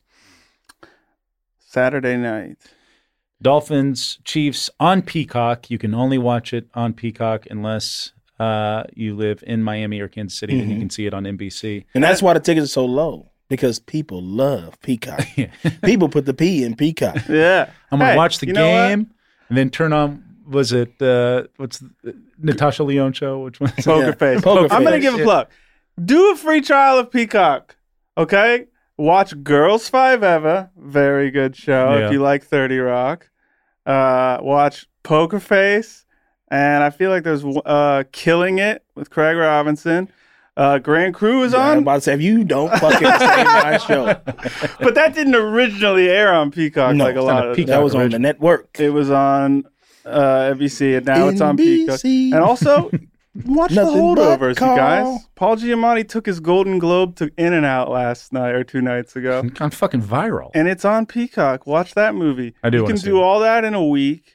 Saturday night. Dolphins, Chiefs on Peacock. You can only watch it on Peacock unless you live in Miami or Kansas City, then you can see it on NBC. And that's why the tickets are so low, because people love Peacock. People put the P in Peacock. Yeah. I'm going to watch the game and then turn on, was it, what's the Natasha Lyonne show? Which one? Poker Face. Poker I'm going to Face. give a plug. Do a free trial of Peacock, okay? Watch Girls 5 Eva. Very good show if you like 30 Rock. Watch Poker Face. And I feel like there's Killing It with Craig Robinson. Grand Crew is on. I'm about to say, if you don't fucking say my show. But that didn't originally air on Peacock No, like a lot of Peacock. That was on the network. It was on NBC, and now it's on Peacock. And also, watch The Nothing but Holdovers, you Carl. guys. Paul Giamatti took his Golden Globe to In-N-Out last night or 2 nights ago. I'm fucking viral. And it's on Peacock. Watch that movie. I do You wanna can see do it. all that in a week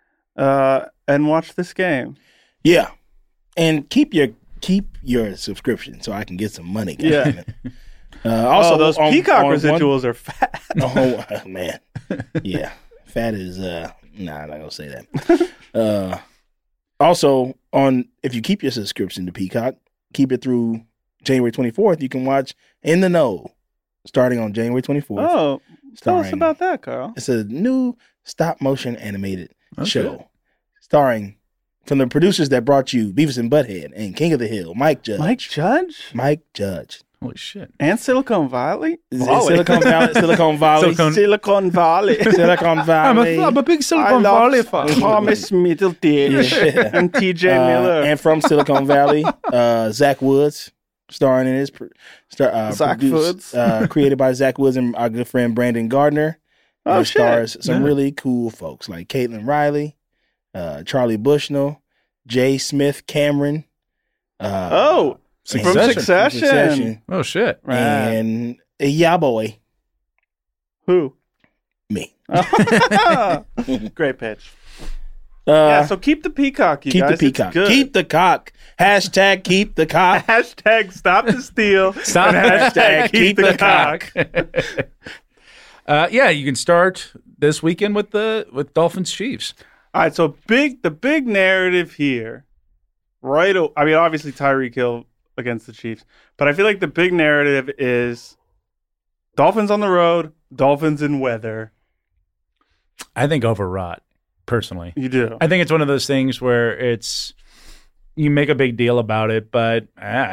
and watch this game. Yeah. And keep your subscription so I can get some money. Yeah. Also, those Peacock residuals are fat. Oh, man. Yeah. Fat is, I'm not going to say that. Also, if you keep your subscription to Peacock, keep it through January 24th, you can watch In the Know starting on January 24th. Oh, tell us starring- about that, Carl. It's a new stop-motion animated Okay. show starring from the producers that brought you Beavis and Butthead and King of the Hill, Mike Judge. Mike Judge? Holy shit. And Silicon Valley? Silicon Valley. Silicon Valley. Silicon Valley. Silicon Valley. I'm a big I Silicon love Valley fan. Thomas Middleton Yeah. and TJ Miller. And from Silicon Valley, Zach Woods, starring in his Zach Woods. created by Zach Woods and our good friend Brandon Gardner. Oh, It shit. stars some really cool folks like Caitlin Riley, Charlie Bushnell, Jay Smith Cameron. From Succession. Oh, shit. And yeah, boy, Who? me. Great pitch. Yeah, so keep the Peacock, you keep guys. the It's peacock. good. Keep the cock. Hashtag keep the cock. Hashtag stop the steal. Stop. Hashtag keep the cock. Yeah, you can start this weekend with Dolphins Chiefs. All right, so the big narrative here, I mean, obviously Tyreek Hill against the Chiefs, but I feel like the big narrative is Dolphins on the road, Dolphins in weather. I think overwrought, personally. You do. I think it's one of those things where you make a big deal about it, but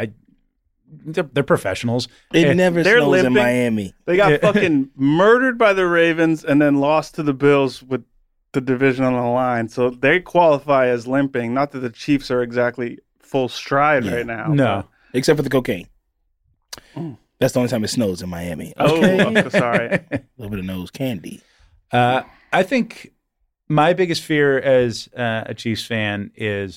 they're professionals. It never they're snows limping. in Miami. They got fucking murdered by the Ravens and then lost to the Bills with the division on the line. So they qualify as limping. Not that the Chiefs are exactly full stride right now. No. Except for the cocaine. That's the only time it snows in Miami. Oh, Okay. I'm sorry. A little bit of nose candy. I think my biggest fear as a Chiefs fan is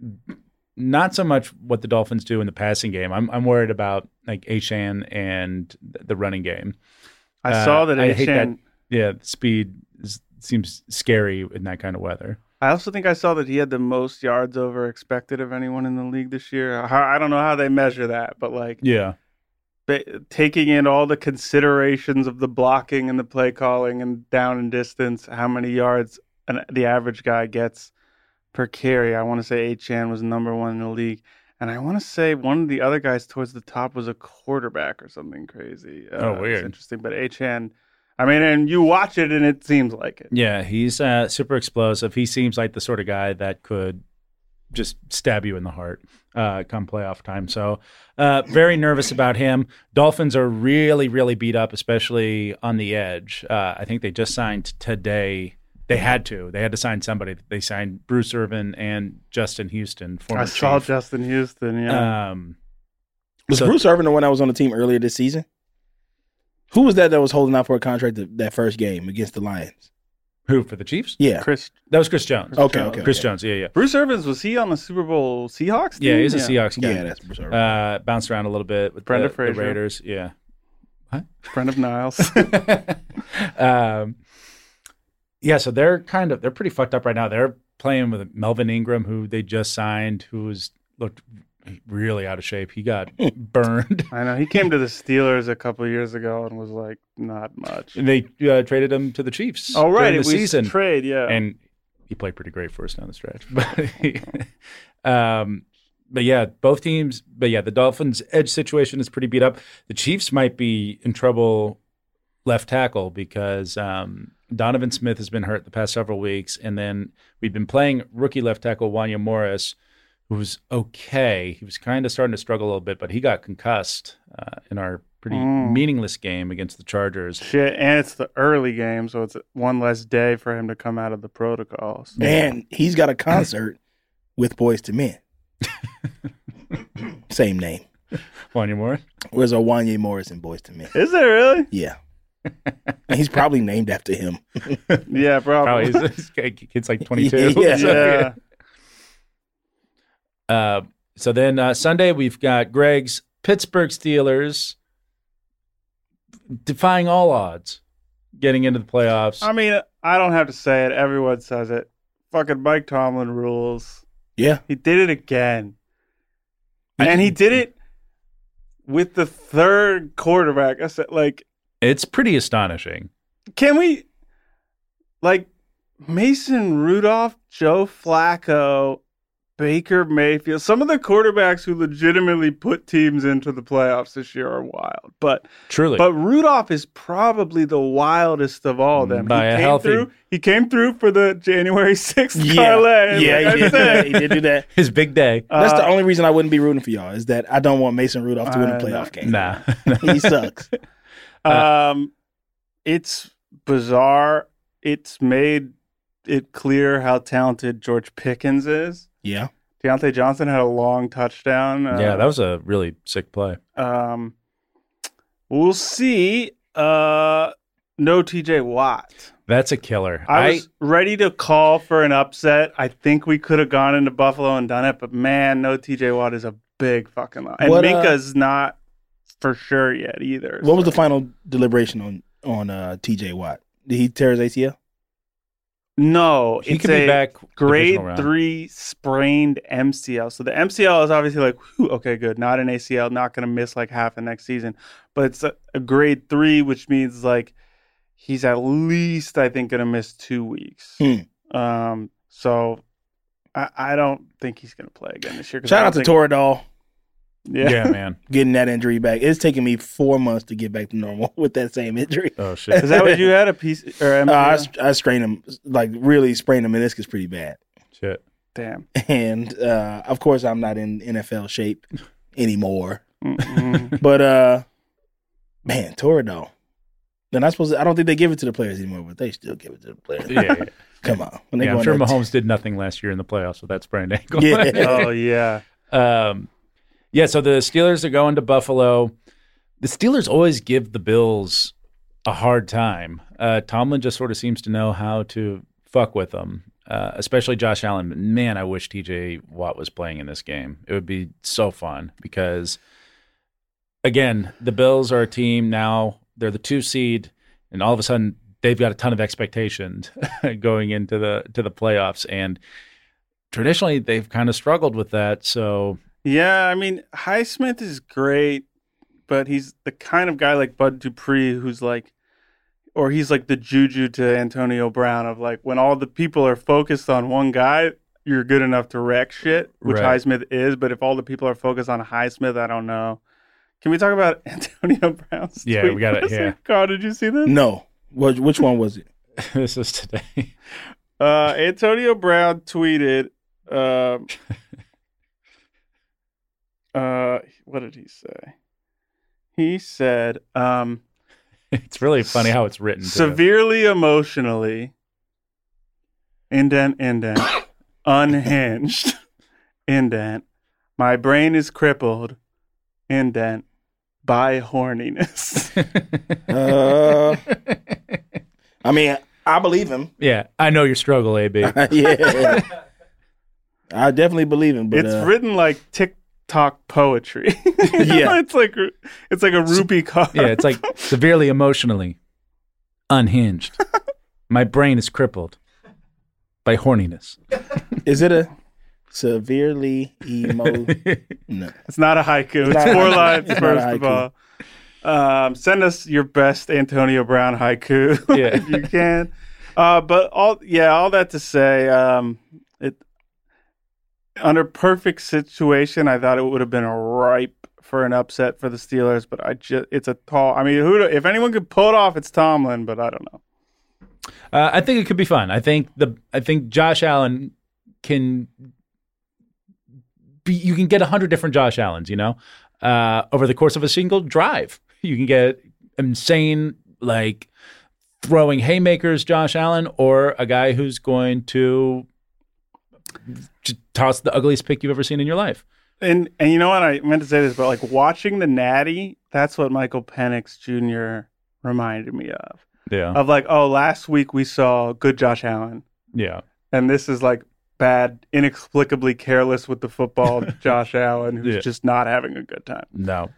not so much what the Dolphins do in the passing game. I'm worried about like Achane and the running game. I saw that I hate that. Achane. Yeah, the speed seems scary in that kind of weather. I also think I saw that he had the most yards over expected of anyone in the league this year. I don't know how they measure that, but like Yeah. taking in all the considerations of the blocking and the play calling and down and distance, how many yards the average guy gets per carry. I want to say Achane was number 1 in the league. And I want to say one of the other guys towards the top was a quarterback or something crazy. Weird. It's interesting. But Achane, I mean, and you watch it and it seems like it. Yeah, he's super explosive. He seems like the sort of guy that could just stab you in the heart come playoff time. So very nervous about him. Dolphins are really, really beat up, especially on the edge. I think they just signed today. They had to sign somebody. They signed Bruce Irvin and Justin Houston. Former I saw Chief. Justin Houston, yeah. Was Bruce Irvin the one that was on the team earlier this season? Who was that was holding out for a contract that first game against the Lions? Who, for the Chiefs? Yeah. That was Chris Jones. Okay. Chris Jones, yeah. Bruce Irvins, was he on the Super Bowl Seahawks team? Yeah, he's a Seahawks guy. Yeah, that's Bruce Irvins. Bounced around a little bit with Friend the of Frazier. Raiders. Yeah. Friend of Niles. Yeah, so they're pretty fucked up right now. They're playing with Melvin Ingram, who they just signed, looked really out of shape. He got burned. I know. He came to the Steelers a couple of years ago and was like, not much. And they traded him to the Chiefs. Oh, right. during It the was season. trade, yeah. And he played pretty great for us down the stretch. But yeah, both teams. But yeah, the Dolphins' edge situation is pretty beat up. The Chiefs might be in trouble left tackle because Donovan Smith has been hurt the past several weeks. And then we've been playing rookie left tackle Wanya Morris, who was okay. He was kind of starting to struggle a little bit, but he got concussed in our pretty meaningless game against the Chargers. Shit, and it's the early game, so it's one less day for him to come out of the protocols. And he's got a concert with Boyz II Men. Same name. Wanya Morris? Where's Wanya Morris in Boyz II Men? Is there really? Yeah. And he's probably named after him. Yeah, probably. Kid's like 22. Yeah. So then Sunday we've got Greg's Pittsburgh Steelers defying all odds, getting into the playoffs. I mean, I don't have to say it. Everyone says it. Fucking Mike Tomlin rules. Yeah. He did it again. And he did it with the third quarterback. I said, like, it's pretty astonishing. can we, like, Mason Rudolph, Joe Flacco, Baker Mayfield, some of the quarterbacks who legitimately put teams into the playoffs this year are wild. But Truly. But Rudolph is probably the wildest of all of them. By a healthy- He came through for the January 6th Yeah. parlay. Yeah, like he I did, said. he did do that. His big day. That's the only reason I wouldn't be rooting for y'all is that I don't want Mason Rudolph to win a no. playoff game. Nah. He sucks. It's bizarre. It's made it clear how talented George Pickens is. Yeah. Deontay Johnson had a long touchdown. Yeah, that was a really sick play. We'll see. No TJ Watt. That's a killer. I was ready to call for an upset. I think we could have gone into Buffalo and done it, but man, no TJ Watt is a big fucking lie. And Minka's not for sure yet either. What was the final deliberation on TJ Watt? Did he tear his ACL? No, He it's could be a back grade divisional round. 3 sprained MCL. So the MCL is obviously like, whew, okay, good. Not an ACL, not going to miss like half the next season. But it's a grade 3, which means like he's at least, I think, going to miss 2 weeks. So I don't think he's going to play again this year. Shout out to Toradol Yeah, man. getting that injury back. It's taken me 4 months to get back to normal with that same injury. Oh, shit. Is that what you had? A piece or MCL? I strained him, like really sprained the meniscus pretty bad. Shit. Damn. And of course, I'm not in NFL shape anymore. Mm-mm. But man, Toradol. Then I don't think they give it to the players anymore, but they still give it to the players. Yeah. Come on. When they Yeah, go I'm in sure that- Mahomes did nothing last year in the playoffs with that sprained ankle. Yeah. Oh, yeah. Yeah, so the Steelers are going to Buffalo. The Steelers always give the Bills a hard time. Tomlin just sort of seems to know how to fuck with them, especially Josh Allen. Man, I wish TJ Watt was playing in this game. It would be so fun because, again, the Bills are a team now. They're the 2 seed, and all of a sudden they've got a ton of expectations going into the playoffs. And traditionally they've kind of struggled with that, so... Yeah, I mean, Highsmith is great, but he's the kind of guy like Bud Dupree who's like, or he's like the Juju to Antonio Brown of like, when all the people are focused on one guy, you're good enough to wreck shit, which Right. Highsmith is. But if all the people are focused on Highsmith, I don't know. Can we talk about Antonio Brown's Yeah, tweet we got it, for a yeah. second? Carl, did you see this? No. Which one was it? This is today. Antonio Brown tweeted, what did he say? He said, It's really funny how it's written. too. severely emotionally, indent, unhinged, indent, my brain is crippled, indent, by horniness. I mean, I believe him. Yeah, I know your struggle, AB. Yeah. I definitely believe him. But, it's written like TikTok poetry. Yeah. It's like a rupee card. Yeah, it's like severely emotionally unhinged. My brain is crippled by horniness. Is it a severely No. It's not a haiku. It's not- 4 lines, it's not a first of all. Send us your best Antonio Brown haiku if you can. But all that to say, under perfect situation, I thought it would have been ripe for an upset for the Steelers, but it's a tall. I mean, if anyone could pull it off, it's Tomlin, but I don't know. I think it could be fun. I think Josh Allen can be. You can get 100 different Josh Allens. Over the course of a single drive, you can get insane like throwing haymakers, Josh Allen, or a guy who's going to just toss the ugliest pick you've ever seen in your life. And you know what? I meant to say this, but like watching the Natty, that's what Michael Penix Jr. reminded me of. Yeah. Of like, oh, last week we saw good Josh Allen. Yeah. And this is like bad, inexplicably careless with the football Josh Allen, who's just not having a good time. No.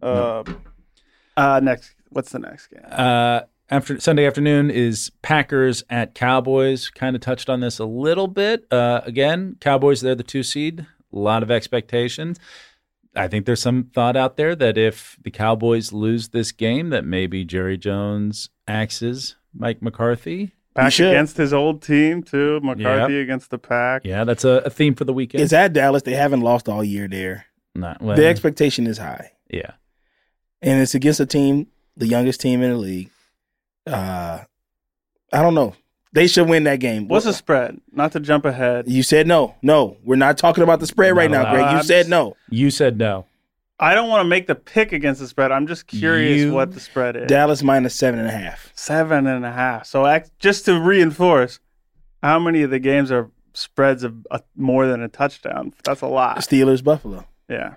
Next, what's the next game? Sunday afternoon is Packers at Cowboys. Kind of touched on this a little bit. Again, Cowboys, they're the 2 seed. A lot of expectations. I think there's some thought out there that if the Cowboys lose this game, that maybe Jerry Jones axes Mike McCarthy. Back against his old team, too. McCarthy against the Pack. Yeah, that's a theme for the weekend. It's at Dallas. They haven't lost all year there. Well, the expectation is high. Yeah. And it's against a team, the youngest team in the league. I don't know. They should win that game. What's the spread? Not to jump ahead. You said no. No, we're not talking about the spread right now, Greg. You said no. You said no. I don't want to make the pick against the spread. I'm just curious what the spread is. Dallas minus 7.5. 7.5. So just to reinforce, how many of the games are spreads of more than a touchdown? That's a lot. Steelers, Buffalo. Yeah.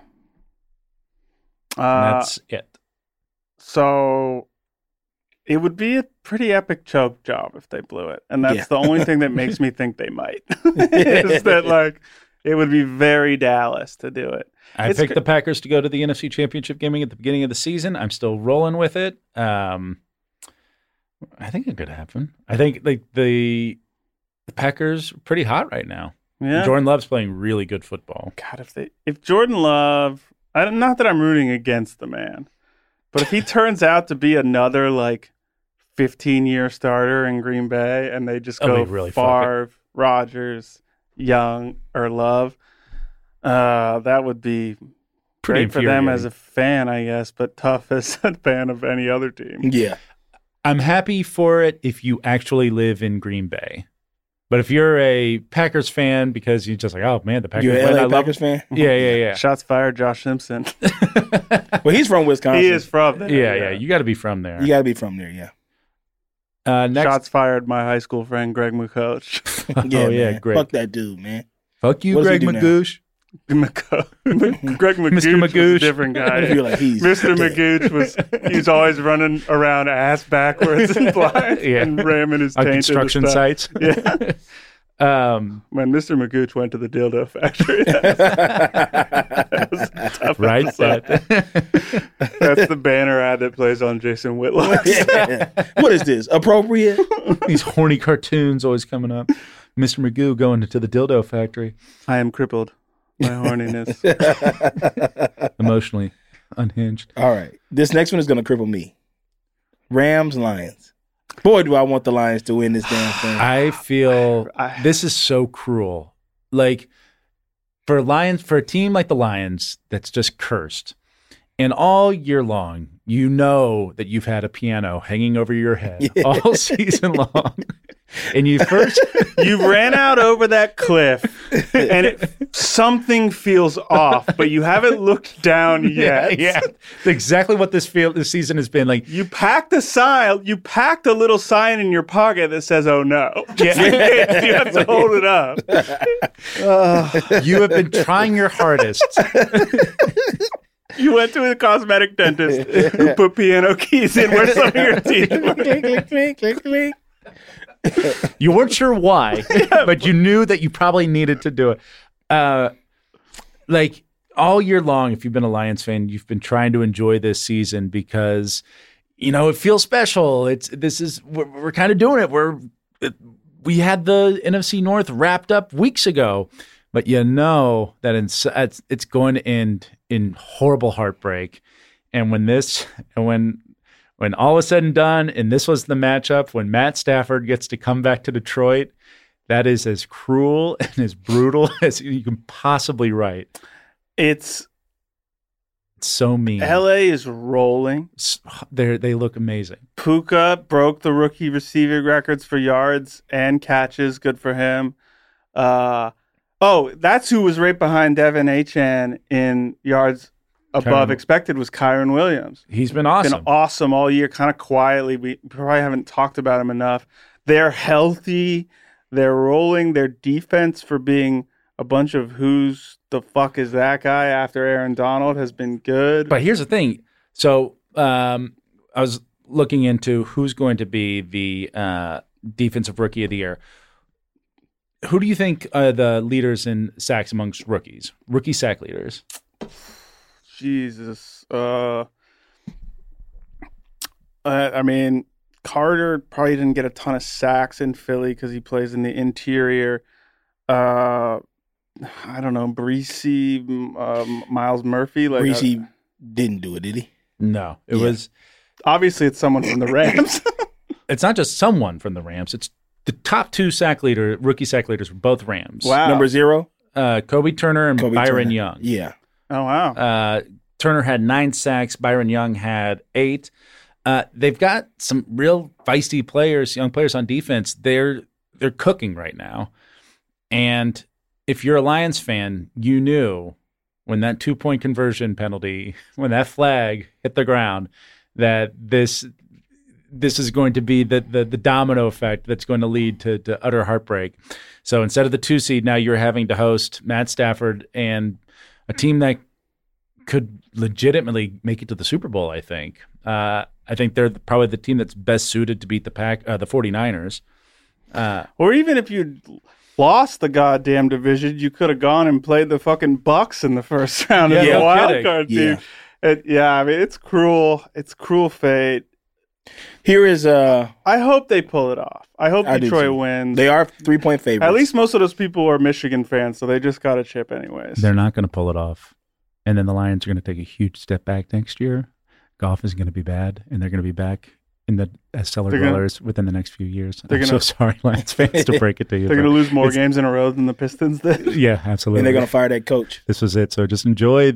That's it. So it would be a pretty epic choke job if they blew it. And that's the only thing that makes me think they might. Is that like it would be very Dallas to do it. I picked the Packers to go to the NFC Championship game at the beginning of the season. I'm still rolling with it. I think it could happen. I think like the Packers are pretty hot right now. Yeah. Jordan Love's playing really good football. God, if Jordan Love, not that I'm rooting against the man, but if he turns out to be another like 15-year starter in Green Bay and they just go really Favre, Rodgers, Young, or Love, that would be pretty great for them as a fan, I guess, but tough as a fan of any other team. Yeah. I'm happy for it if you actually live in Green Bay. But if you're a Packers fan because you're just like, oh, man, the Packers You're win, an LA Packers fan? Yeah. Shots fired, Josh Simpson. Well, he's from Wisconsin. He is from there. Yeah. You got to be from there. You got to be from there, yeah. Next. Shots fired, my high school friend, Greg McCoach. Man. Greg. Fuck that dude, man. Fuck you, What does he Greg do now? McGoosh. Greg McGooch was a different guy. I feel like he's Mr. dead. McGooch he's always running around ass backwards and blind and ramming his On taint into construction stuff. sites. Yeah. When Mr. McGooch went to the dildo factory. That was a tough Right? episode. That's the banner ad that plays on Jason Whitlock. Yeah. What is this? Appropriate? These horny cartoons always coming up. Mr. Magoo going to the dildo factory. I am crippled. My horniness. Emotionally unhinged. All right. This next one is going to cripple me. Rams, Lions. Boy, do I want the Lions to win this damn thing. I feel this is so cruel. Like for a team like the Lions that's just cursed. And all year long, you know that you've had a piano hanging over your head all season long. And you ran out over that cliff and something feels off, but you haven't looked down yet. Yeah. Exactly what this season has been like. You packed a little sign in your pocket that says, "Oh no." Yeah. You have to hold it up. You have been trying your hardest. You went to a cosmetic dentist who put piano keys in where some of your teeth were. Click, click, click, click, click. You weren't sure why, but you knew that you probably needed to do it. Like all year long, if you've been a Lions fan, you've been trying to enjoy this season because, you know, it feels special. We're kind of doing it. We had the NFC North wrapped up weeks ago, but you know that it's going to end in horrible heartbreak. And when all is said and done, and this was the matchup, when Matt Stafford gets to come back to Detroit, that is as cruel and as brutal as you can possibly write. It's so mean. LA is rolling. They look amazing. Puka broke the rookie receiving records for yards and catches. Good for him. That's who was right behind Devin Achane in yards above expected was Kyron Williams. He's been awesome. Been awesome all year, kind of quietly. We probably haven't talked about him enough. They're healthy. They're rolling. Their defense, for being a bunch of who's the fuck is that guy after Aaron Donald, has been good. But here's the thing. So I was looking into who's going to be the defensive rookie of the year. Who do you think are the leaders in sacks amongst rookies? Rookie sack leaders. Jesus. I mean, Carter probably didn't get a ton of sacks in Philly because he plays in the interior. I don't know, Breesy, Miles Murphy. Breesy didn't do it, did he? No. It was... Obviously, it's someone from the Rams. It's not just someone from the Rams. It's the top two rookie sack leaders were both Rams. Wow. Number 0? Kobe Turner and Byron Young. Yeah. Oh, wow. Turner had 9 sacks. Byron Young had 8. They've got some real feisty players, young players on defense. They're cooking right now. And if you're a Lions fan, you knew when that 2-point conversion penalty, when that flag hit the ground, that this is going to be the domino effect that's going to lead to utter heartbreak. So instead of the 2 seed, now you're having to host Matt Stafford and a team that could legitimately make it to the Super Bowl, I think. I think they're probably the team that's best suited to beat the 49ers. Or even if you lost the goddamn division, you could have gone and played the fucking Bucks in the first round of the wild card team. I mean, it's cruel. It's cruel fate. Here is I hope they pull it off. I hope Detroit wins. They are 3-point favorites. At least most of those people are Michigan fans, so they just got a chip anyways. They're not going to pull it off. And then the Lions are going to take a huge step back next year. Goff is going to be bad, and they're going to be back as cellar dwellers within the next few years. I'm so sorry, Lions fans, to break it to you. They're going to lose more games in a row than the Pistons did. Yeah, absolutely. And they're going to fire that coach. This was it. So just enjoy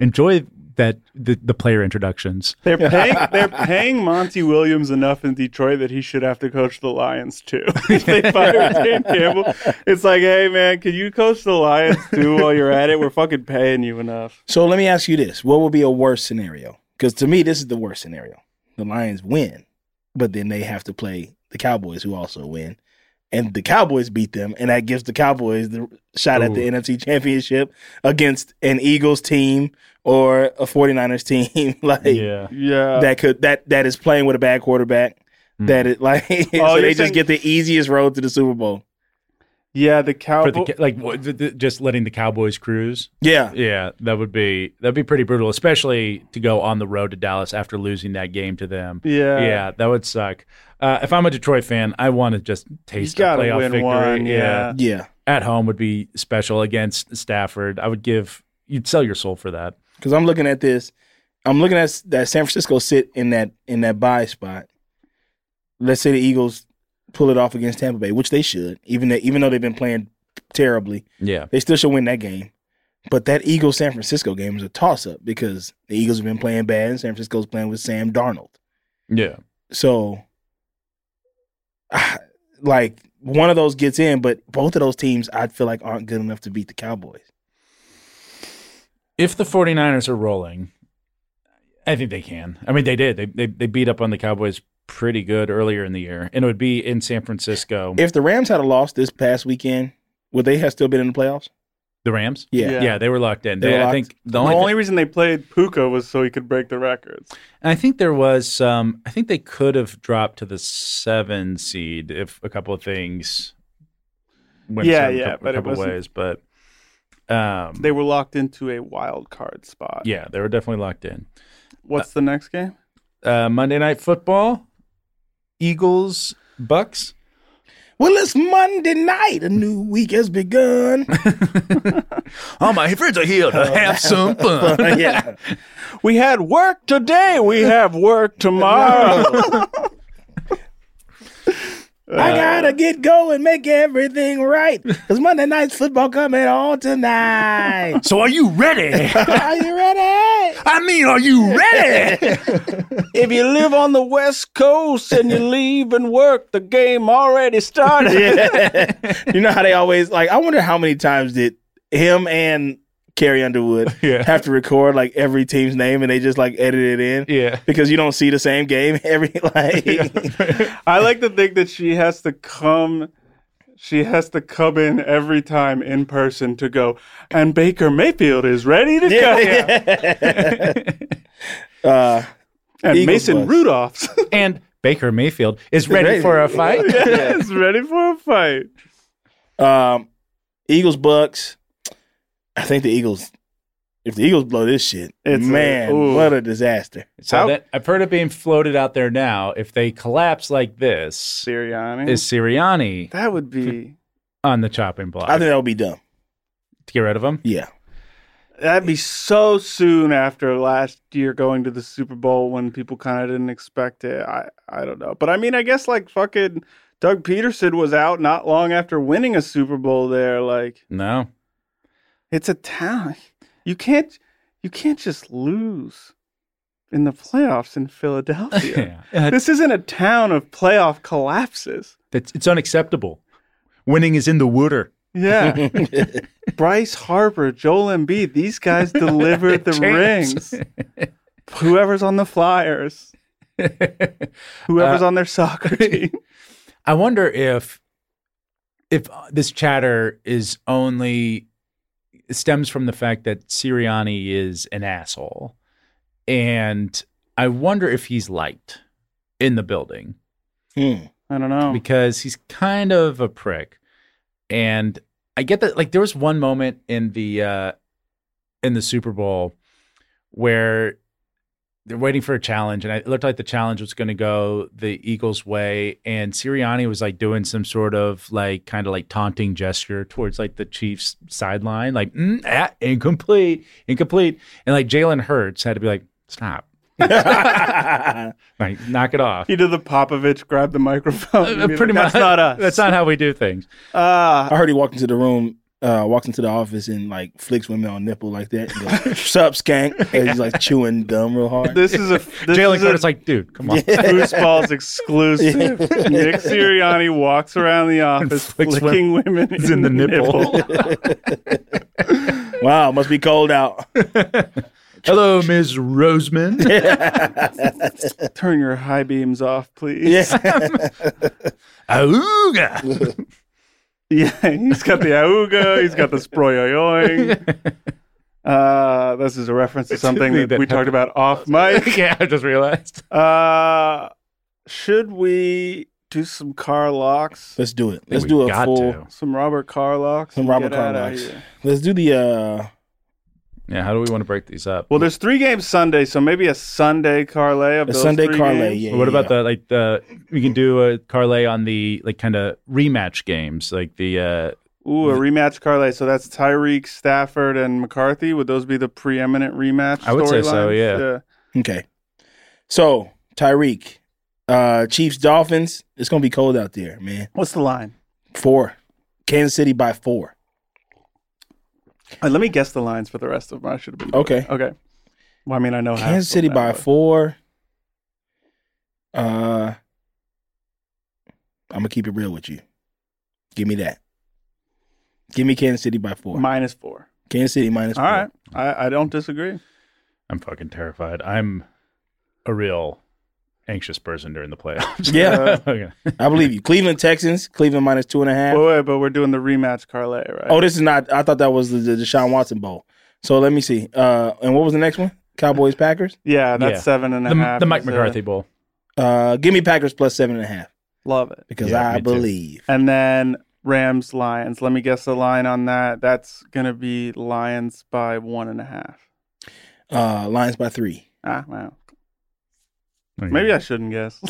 that the player introductions. They're paying Monty Williams enough in Detroit that he should have to coach the Lions too. If they fire Dan Campbell, it's like, hey man, can you coach the Lions too while you're at it? We're fucking paying you enough. So let me ask you this: what would be a worse scenario? Because to me, this is the worst scenario. The Lions win, but then they have to play the Cowboys, who also win. And the Cowboys beat them, and that gives the Cowboys the shot at the NFC Championship against an Eagles team or a 49ers team. That is playing with a bad quarterback. That it so they just get the easiest road to the Super Bowl. Yeah, the Cowboys just letting the Cowboys cruise. Yeah, that'd be pretty brutal, especially to go on the road to Dallas after losing that game to them. Yeah, that would suck. If I'm a Detroit fan, I want to just taste a playoff victory. One, yeah. At home would be special against Stafford. You'd sell your soul for that. Because I'm looking at this. I'm looking at that San Francisco sit in that bye spot. Let's say the Eagles pull it off against Tampa Bay, which they should, even though they've been playing terribly. Yeah, they still should win that game. But that Eagles-San Francisco game is a toss-up because the Eagles have been playing bad and San Francisco's playing with Sam Darnold. Yeah. So, one of those gets in, but both of those teams I feel like aren't good enough to beat the Cowboys. If the 49ers are rolling, I think they can. I mean, they did. They beat up on the Cowboys pretty good earlier in the year, and it would be in San Francisco. If the Rams had a loss this past weekend, would they have still been in the playoffs? The Rams? Yeah. Yeah, they were locked in. They were I locked. think the The only, only reason they played Puka was so he could break the records. and I think there was some. I think they could have dropped to the 7 seed if a couple of things went a but it couple wasn't- ways. But They were locked into a wild card spot. yeah, they were definitely locked in. What's the next game? Monday Night Football, Eagles, Bucks. Well, it's Monday night. A new week has begun. All my friends are here to have some fun. Yeah. We had work today. We have work tomorrow. I gotta get going, make everything right. Because Monday night's football coming on tonight. So are you ready? Are you ready? I mean, are you ready? If you live on the West Coast and you leave and work, the game already started. Yeah. You know how they always, like, I wonder how many times did him and Carrie Underwood have to record, like, every team's name and they just, like, edit it in? Yeah. Because you don't see the same game every, like. I like to think that she has to come in every time in person to go, and Baker Mayfield is ready to go. And Eagles Mason Bucks. Rudolph's And Baker Mayfield is ready for a fight. is ready for a fight. Eagles, Bucks. I think the Eagles, if the Eagles blow this shit, what a disaster. So I've heard it being floated out there now. If they collapse like this, Sirianni. is Sirianni That would be on the chopping block I think that would be dumb. to get rid of him? Yeah. that'd be so soon after last year going to the Super Bowl when people kind of didn't expect it. I don't know. But I mean, I guess like fucking Doug Peterson was out not long after winning a Super Bowl there. Like, No. it's a town. You can't just lose in the playoffs in Philadelphia. Yeah. This isn't a town of playoff collapses. It's unacceptable. Winning is in the water. Yeah. Bryce Harper, Joel Embiid, these guys delivered the Champs. rings. Whoever's on the Flyers, whoever's on their soccer team. I wonder if this chatter is only stems from the fact that Sirianni is an asshole. And I wonder if he's liked in the building. I don't know. Because he's kind of a prick. And I get that, like, there was one moment in the Super Bowl where they're waiting for a challenge, and it looked like the challenge was going to go the Eagles' way, and Sirianni was like doing some sort of like kind of like taunting gesture towards like the Chiefs sideline, like incomplete, and like Jalen Hurts had to be like, stop. Like, knock it off. He did the Popovich grab the microphone. Pretty much. That's not us. That's not how we do things. I heard he walked into the room, walks into the office and like flicks women on nipple like that. And goes, sup, skank? And he's like chewing gum real hard. This is a Jalen Curtis like, dude, come on. Foosball's exclusive. Nick Sirianni walks around the office flicking women in the nipple. Wow, must be cold out. Hello, Ms. Roseman. Turn your high beams off, please. Auga. Yeah, he's got the auga. He's got the sproyoyoing. This is a reference to something that we talked about off mic. Yeah, I just realized. Should we do some car locks? Let's do it. Let's do a full. Some Robert Carr locks. Some Robert Carr locks. Let's do the. Yeah, how do we want to break these up? Well, there's 3 games Sunday, so maybe a Sunday parlay of those Sunday 3 parlay. games. Yeah. What about we can do a parlay on the like kind of rematch games, like the a rematch parlay. So that's Tyreek, Stafford, and McCarthy. Would those be the preeminent rematch? I would say so. storylines? Yeah. Okay. So Tyreek, Chiefs, Dolphins. It's gonna be cold out there, man. What's the line? 4. Kansas City by 4. Let me guess the lines for the rest of them. I should have been Okay. Okay. Well, I mean, I know Kansas City by 4. I'm gonna keep it real with you. Give me that. Give me Kansas City by 4. -4. Kansas City -4. All right. I don't disagree. I'm fucking terrified. I'm a real anxious person during the playoffs. Yeah. Okay. I believe you. Cleveland Texans. Cleveland minus 2.5. Wait, but we're doing the rematch parlay, right? Oh, this is not. I thought that was the Deshaun Watson Bowl. So let me see. And what was the next one? Cowboys Packers. Yeah, that's 7.5. The Mike McCarthy Bowl. Give me Packers plus 7.5 Love it. because Yeah, I me too. believe. And then Rams Lions. Let me guess the line on that. That's gonna be Lions by 1.5. Lions by 3. Ah, wow. Okay. Maybe I shouldn't guess.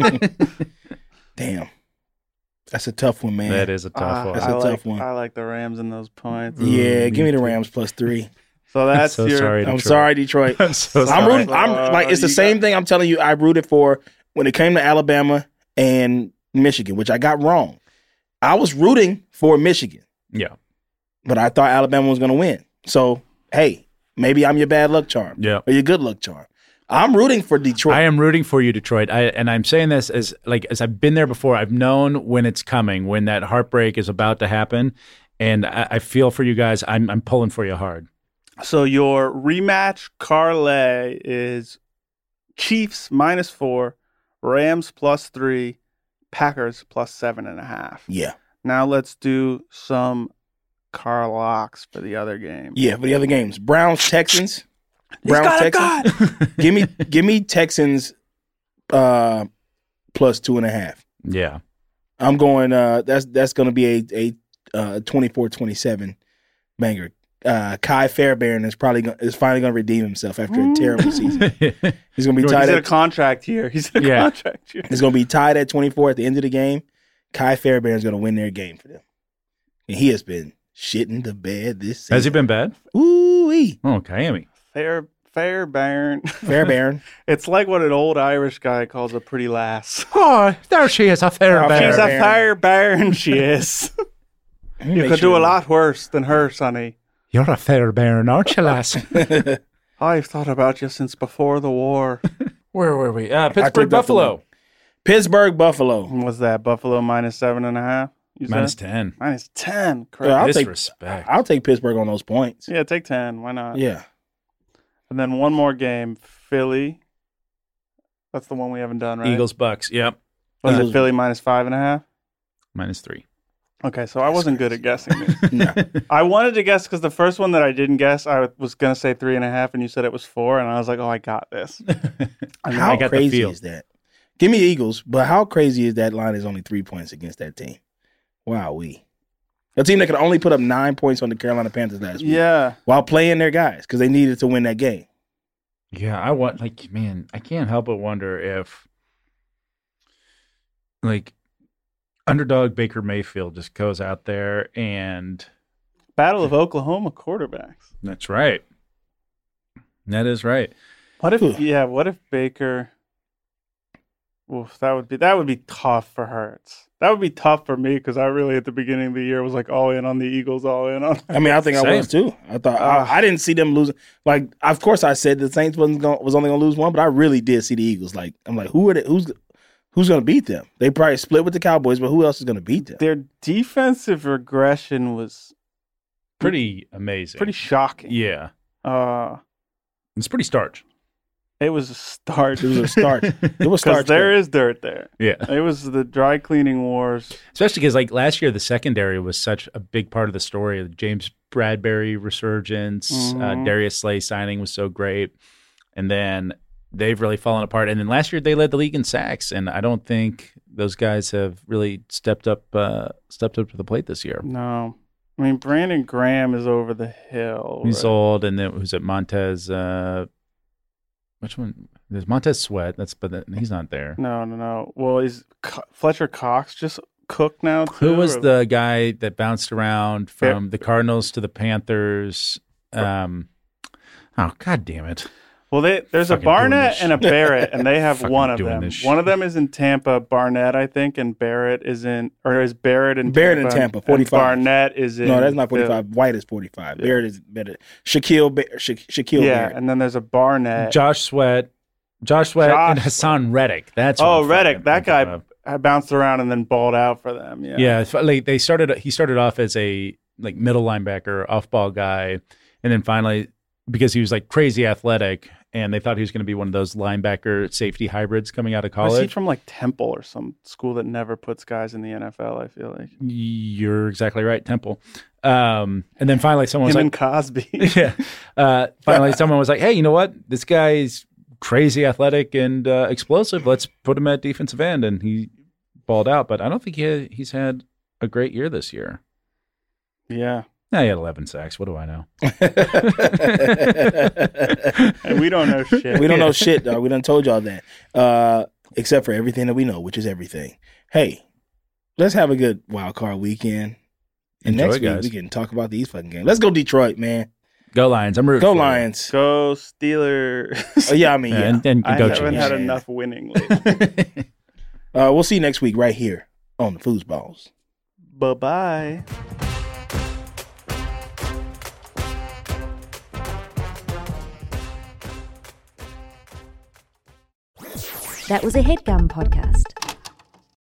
Damn, that's a tough one, man. That is a tough one. That's I a like, tough one. I like the Rams in those points. Yeah, me give me the too. Rams plus 3. So that's so your. sorry. I'm Detroit. sorry, Detroit. I'm so I'm sorry. rooting. I'm like it's the You same thing. I'm telling you, I rooted for when it came to Alabama and Michigan, which I got wrong. I was rooting for Michigan, Yeah. but I thought Alabama was going to win. So hey, maybe I'm your bad luck charm, Yeah. or your good luck charm. I'm rooting for Detroit. I am rooting for you, Detroit. And I'm saying this as I've been there before. I've known when it's coming, when that heartbreak is about to happen, and I feel for you guys. I'm pulling for you hard. So your rematch parlay is Chiefs minus 4, Rams plus 3, Packers plus 7.5. Yeah, Now let's do some car locks for the other game. yeah. For the other games, Browns Texans. Browns Texans. give me Texans plus 2.5. Yeah. I'm going. That's going to be a 24-27 banger. Kai Fairbairn is finally going to redeem himself after a terrible season. He's going to be He's tied in a at contract here. He's in a Yeah. contract here. He's going to be tied at 24 at the end of the game. Kai Fairbairn is going to win their game for them, and he has been shitting the bed this season. Has he been bad? Ooh-wee. Okay, Amy. Fairbairn. Fairbairn. It's like what an old Irish guy calls a pretty lass. Oh, there she is, a fair Oh, bear. She's a Fairbairn. Fairbairn, she is. You Make could sure- do a lot worse than her, Sonny. You're a fair bairn, aren't you, lass? I've thought about you since before the war. Where were we? Pittsburgh, clicked off the Buffalo. link. Pittsburgh, Buffalo. Was that Buffalo minus 7.5? You said? Minus 10. Minus 10. Correct. Yeah, I'll take- Disrespect. I'll take Pittsburgh on those points. Yeah, take 10. Why not? Yeah. And then one more game, Philly. That's the one we haven't done, right? Eagles, Bucks. Yep. Was Eagles. it Philly minus 5.5? Minus 3. Okay, so I wasn't good at guessing these. No. I wanted to guess because the first one that I didn't guess, I was going to say 3.5, and you said it was 4, and I was like, oh, I got this. How I got the crazy feel. is that? Give me Eagles, but how crazy is that line is only 3 points against that team? Wow-wee. A team that could only put up 9 points on the Carolina Panthers last week Yeah. while playing their guys because they needed to win that game. Yeah, I can't help but wonder if, underdog Baker Mayfield just goes out there and Battle of Oklahoma quarterbacks. that's right. That is right. What if Baker? Oof, that would be tough for Hurts. That would be tough for me because I really at the beginning of the year was like all in on the Eagles, all in on. I mean, I think I Same. was too. I thought I didn't see them losing. Like, of course, I said the Saints was only going to lose one, but I really did see the Eagles. Like, I'm like, who's going to beat them? They probably split with the Cowboys, but who else is going to beat them? Their defensive regression was Pretty amazing. pretty shocking. Yeah. It's pretty starch. It was a start. It was a start. It was Because starch. there is dirt there. Yeah. It was the dry cleaning wars. Especially because last year, the secondary was such a big part of the story. The James Bradbury resurgence, Mhm. Darius Slay signing was so great. And then they've really fallen apart. And then last year, they led the league in sacks. And I don't think those guys have really stepped up to the plate this year. No. I mean, Brandon Graham is over the hill. He's right? old. And then who's it? Montez. Which one? There's Montez Sweat. He's not there. No. Well, is Fletcher Cox just cooked now, too? Who was Or- the guy that bounced around from the Cardinals to the Panthers? God damn it. Well, there's a Fucking doing Barnett this and a Barrett, and they have Fucking one of doing them. this One of them is in Tampa, Barnett, I think, and Barrett is Barrett in Barrett in Tampa, and 45. Barnett is in. No, that's not 45. White is 45. Barrett is better. Shaquille Yeah, Barrett. and then there's a Barnett. Josh Sweat, and Hassan Reddick. That's what I'm Reddick. fucking That thinking guy of. I bounced around and then balled out for them. Yeah. Yeah, it's he started off as a middle linebacker, off ball guy, and then finally because he was crazy athletic, and they thought he was going to be one of those linebacker safety hybrids coming out of college. Was he from like Temple or some school that never puts guys in the NFL? I feel like you're exactly right, Temple. And then finally, someone was him like, and Cosby. yeah. Finally, someone was like, "Hey, you know what? This guy's crazy athletic and explosive. Let's put him at defensive end." And he balled out, but I don't think he's had a great year this year. Yeah. He had 11 sacks. What do I know? And we don't know shit. We don't know shit, dog. We done told y'all that. Except for everything that we know, which is everything. Hey, let's have a good wild card weekend. And Enjoy, next week, guys. we can talk about these fucking games. Let's go Detroit, man. Go Lions. I'm rooting Go for you. Lions. Go Steelers. Yeah, I mean, yeah. And I go haven't Chiefs. had enough winning lately. We'll see you next week right here on the Foosballs. Bye-bye. That was a HeadGum podcast.